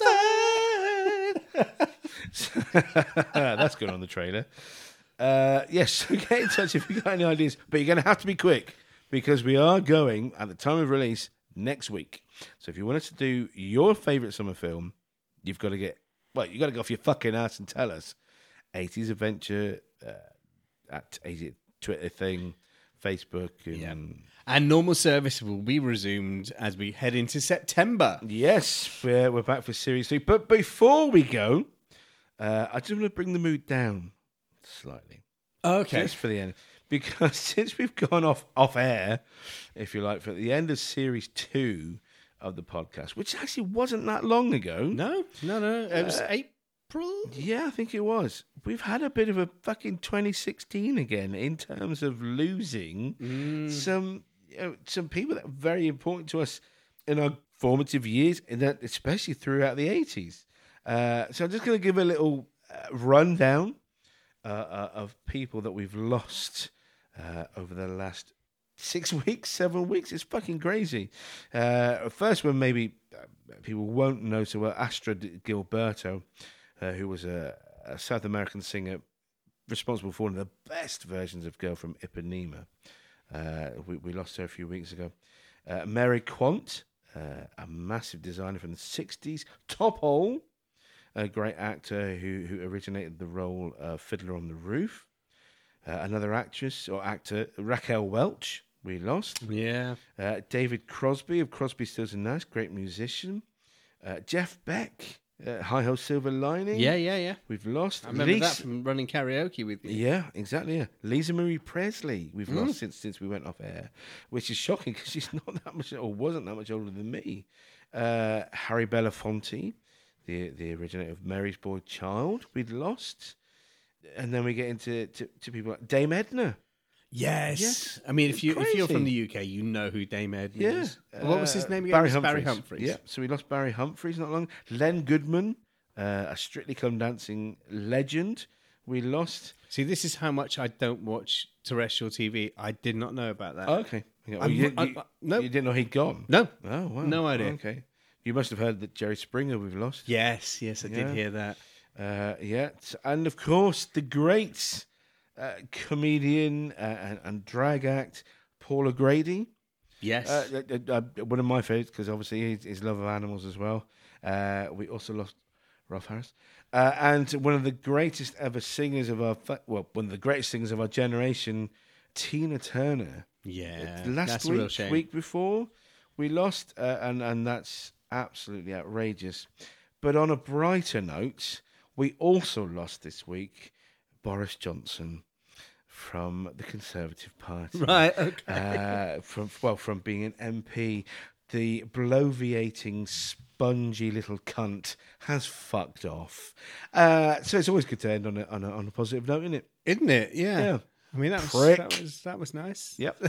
feel fine. That's good on the trailer. Uh, yes, so get in touch if you've got any ideas. But you're going to have to be quick because we are going, at the time of release, next week. So if you want us to do your favourite summer film, you've got to get, well, you've got to go off your fucking ass and tell us. eighties Adventure uh, at eighty Twitter thing. Facebook. And Yeah. And normal service will be resumed as we head into September. Yes, we're, we're back for Series three. But before we go, uh, I just want to bring the mood down slightly. Okay. Just for the end. Because since we've gone off, off air, if you like, for the end of Series two of the podcast, which actually wasn't that long ago. No, no, no. It was Uh, April. Yeah, I think it was. We've had a bit of a fucking twenty sixteen again in terms of losing Mm. some you know, some people that are very important to us in our formative years, and that especially throughout the eighties. Uh, so I'm just going to give a little uh, rundown uh, uh, of people that we've lost uh, over the last six weeks, seven weeks. It's fucking crazy. Uh, first one, maybe uh, people won't know so well, Astrid Gilberto, uh, who was a, a South American singer responsible for one of the best versions of Girl from Ipanema. Uh, we, we lost her a few weeks ago. Uh, Mary Quant, uh, a massive designer from the sixties. Top Hole, a great actor who, who originated the role of Fiddler on the Roof. Uh, another actress or actor, Raquel Welch, we lost. Yeah. Uh, David Crosby of Crosby, Stills and Nash, great musician. Uh, Jeff Beck, uh, Hi Ho Silver Lining. Yeah, yeah, yeah. We've lost. I remember that Lisa- from running karaoke with you. Yeah, exactly. Yeah, Lisa Marie Presley. We've lost since since we went off air, which is shocking because she's not that much or wasn't that much older than me. Uh, Harry Belafonte, the the originator of Mary's Boy Child, we'd lost, and then we get into to, to people like Dame Edna. Yes. Yes. I mean, if you if you're Crazy. from the U K, you know who Dame Edna Yeah. is. What was his Uh, name again? Barry It was Humphries. Barry Humphries. Yeah, so we lost Barry Humphries not long. Len Goodman, uh, a Strictly Come Dancing legend. We lost. See, this is how much I don't watch terrestrial T V. I did not know about that. Oh, okay. Yeah, well, I'm- you, I'm- you- no. you didn't know he'd gone. No. Oh, wow. No idea. Okay. You must have heard that Jerry Springer we've lost. Yes, yes, I Yeah. did hear that. Uh, yeah. And of course, the great uh, comedian uh, and, and drag act, Paul O'Grady. Yes. Uh, uh, uh, one of my favourites because obviously his, his love of animals as well. Uh, we also lost Ralph Harris. Uh, and one of the greatest ever singers of our, fa- well, one of the greatest singers of our generation, Tina Turner. yeah. Last that's week, a real shame. week before, we lost, uh, and and that's absolutely outrageous. But on a brighter note, we also lost this week Boris Johnson from the Conservative Party. Right, okay. Uh, from well, from being an M P, the bloviating, spongy little cunt has fucked off. Uh, so it's always good to end on a on a, on a positive note, isn't it? Isn't it? Yeah. Yeah. I mean, that was, Prick. that was that was nice. Yep.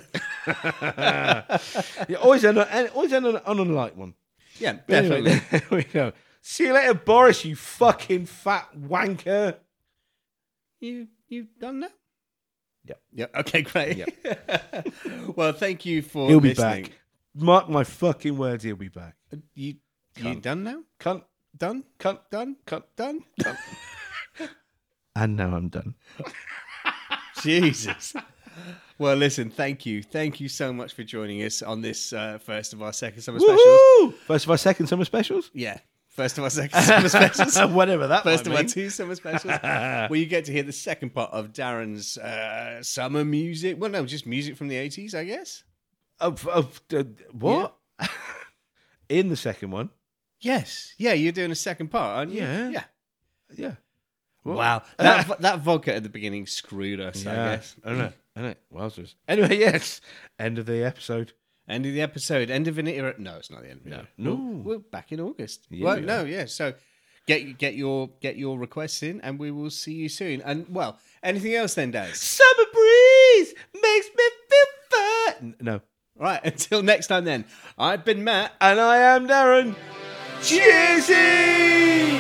yeah, always end on, always end on, on a light one. Yeah, Anyway, definitely. there we go. See you later, Boris, you fucking fat wanker. You you done that? Yep. Yeah. Okay, great. Well, thank you for He'll be listening. back. Mark my fucking words, he'll be back. You you Cunt. done now? Cunt, Done? cunt, Done? cunt. Done? And now I'm done. Jesus. Well, listen, thank you. Thank you so much for joining us on this uh, first of our second summer specials. Woohoo! First of our second summer specials? Yeah. First of our second summer specials. Whatever that First might of our mean. two summer specials, where you get to hear the second part of Darren's uh, summer music. Well, no, just music from the eighties, I guess. Of, of, uh, what? In the second one? Yes. Yeah, you're doing a second part, aren't you? Yeah. Yeah. Yeah. What? Wow. That, vo- that vodka at the beginning screwed us, I Yeah. guess. I know. I know. Wowzers. Anyway, yes. End of the episode. End of the episode. End of an era. No, it's not the end of an era. No. We're, we're back in August. Yeah, well, we no, are. yeah. So get get your get your requests in, and we will see you soon. And well, anything else then, Daz? Summer breeze makes me feel fine. No. Right. Until next time, then. I've been Matt. And I am Darren. Cheersy!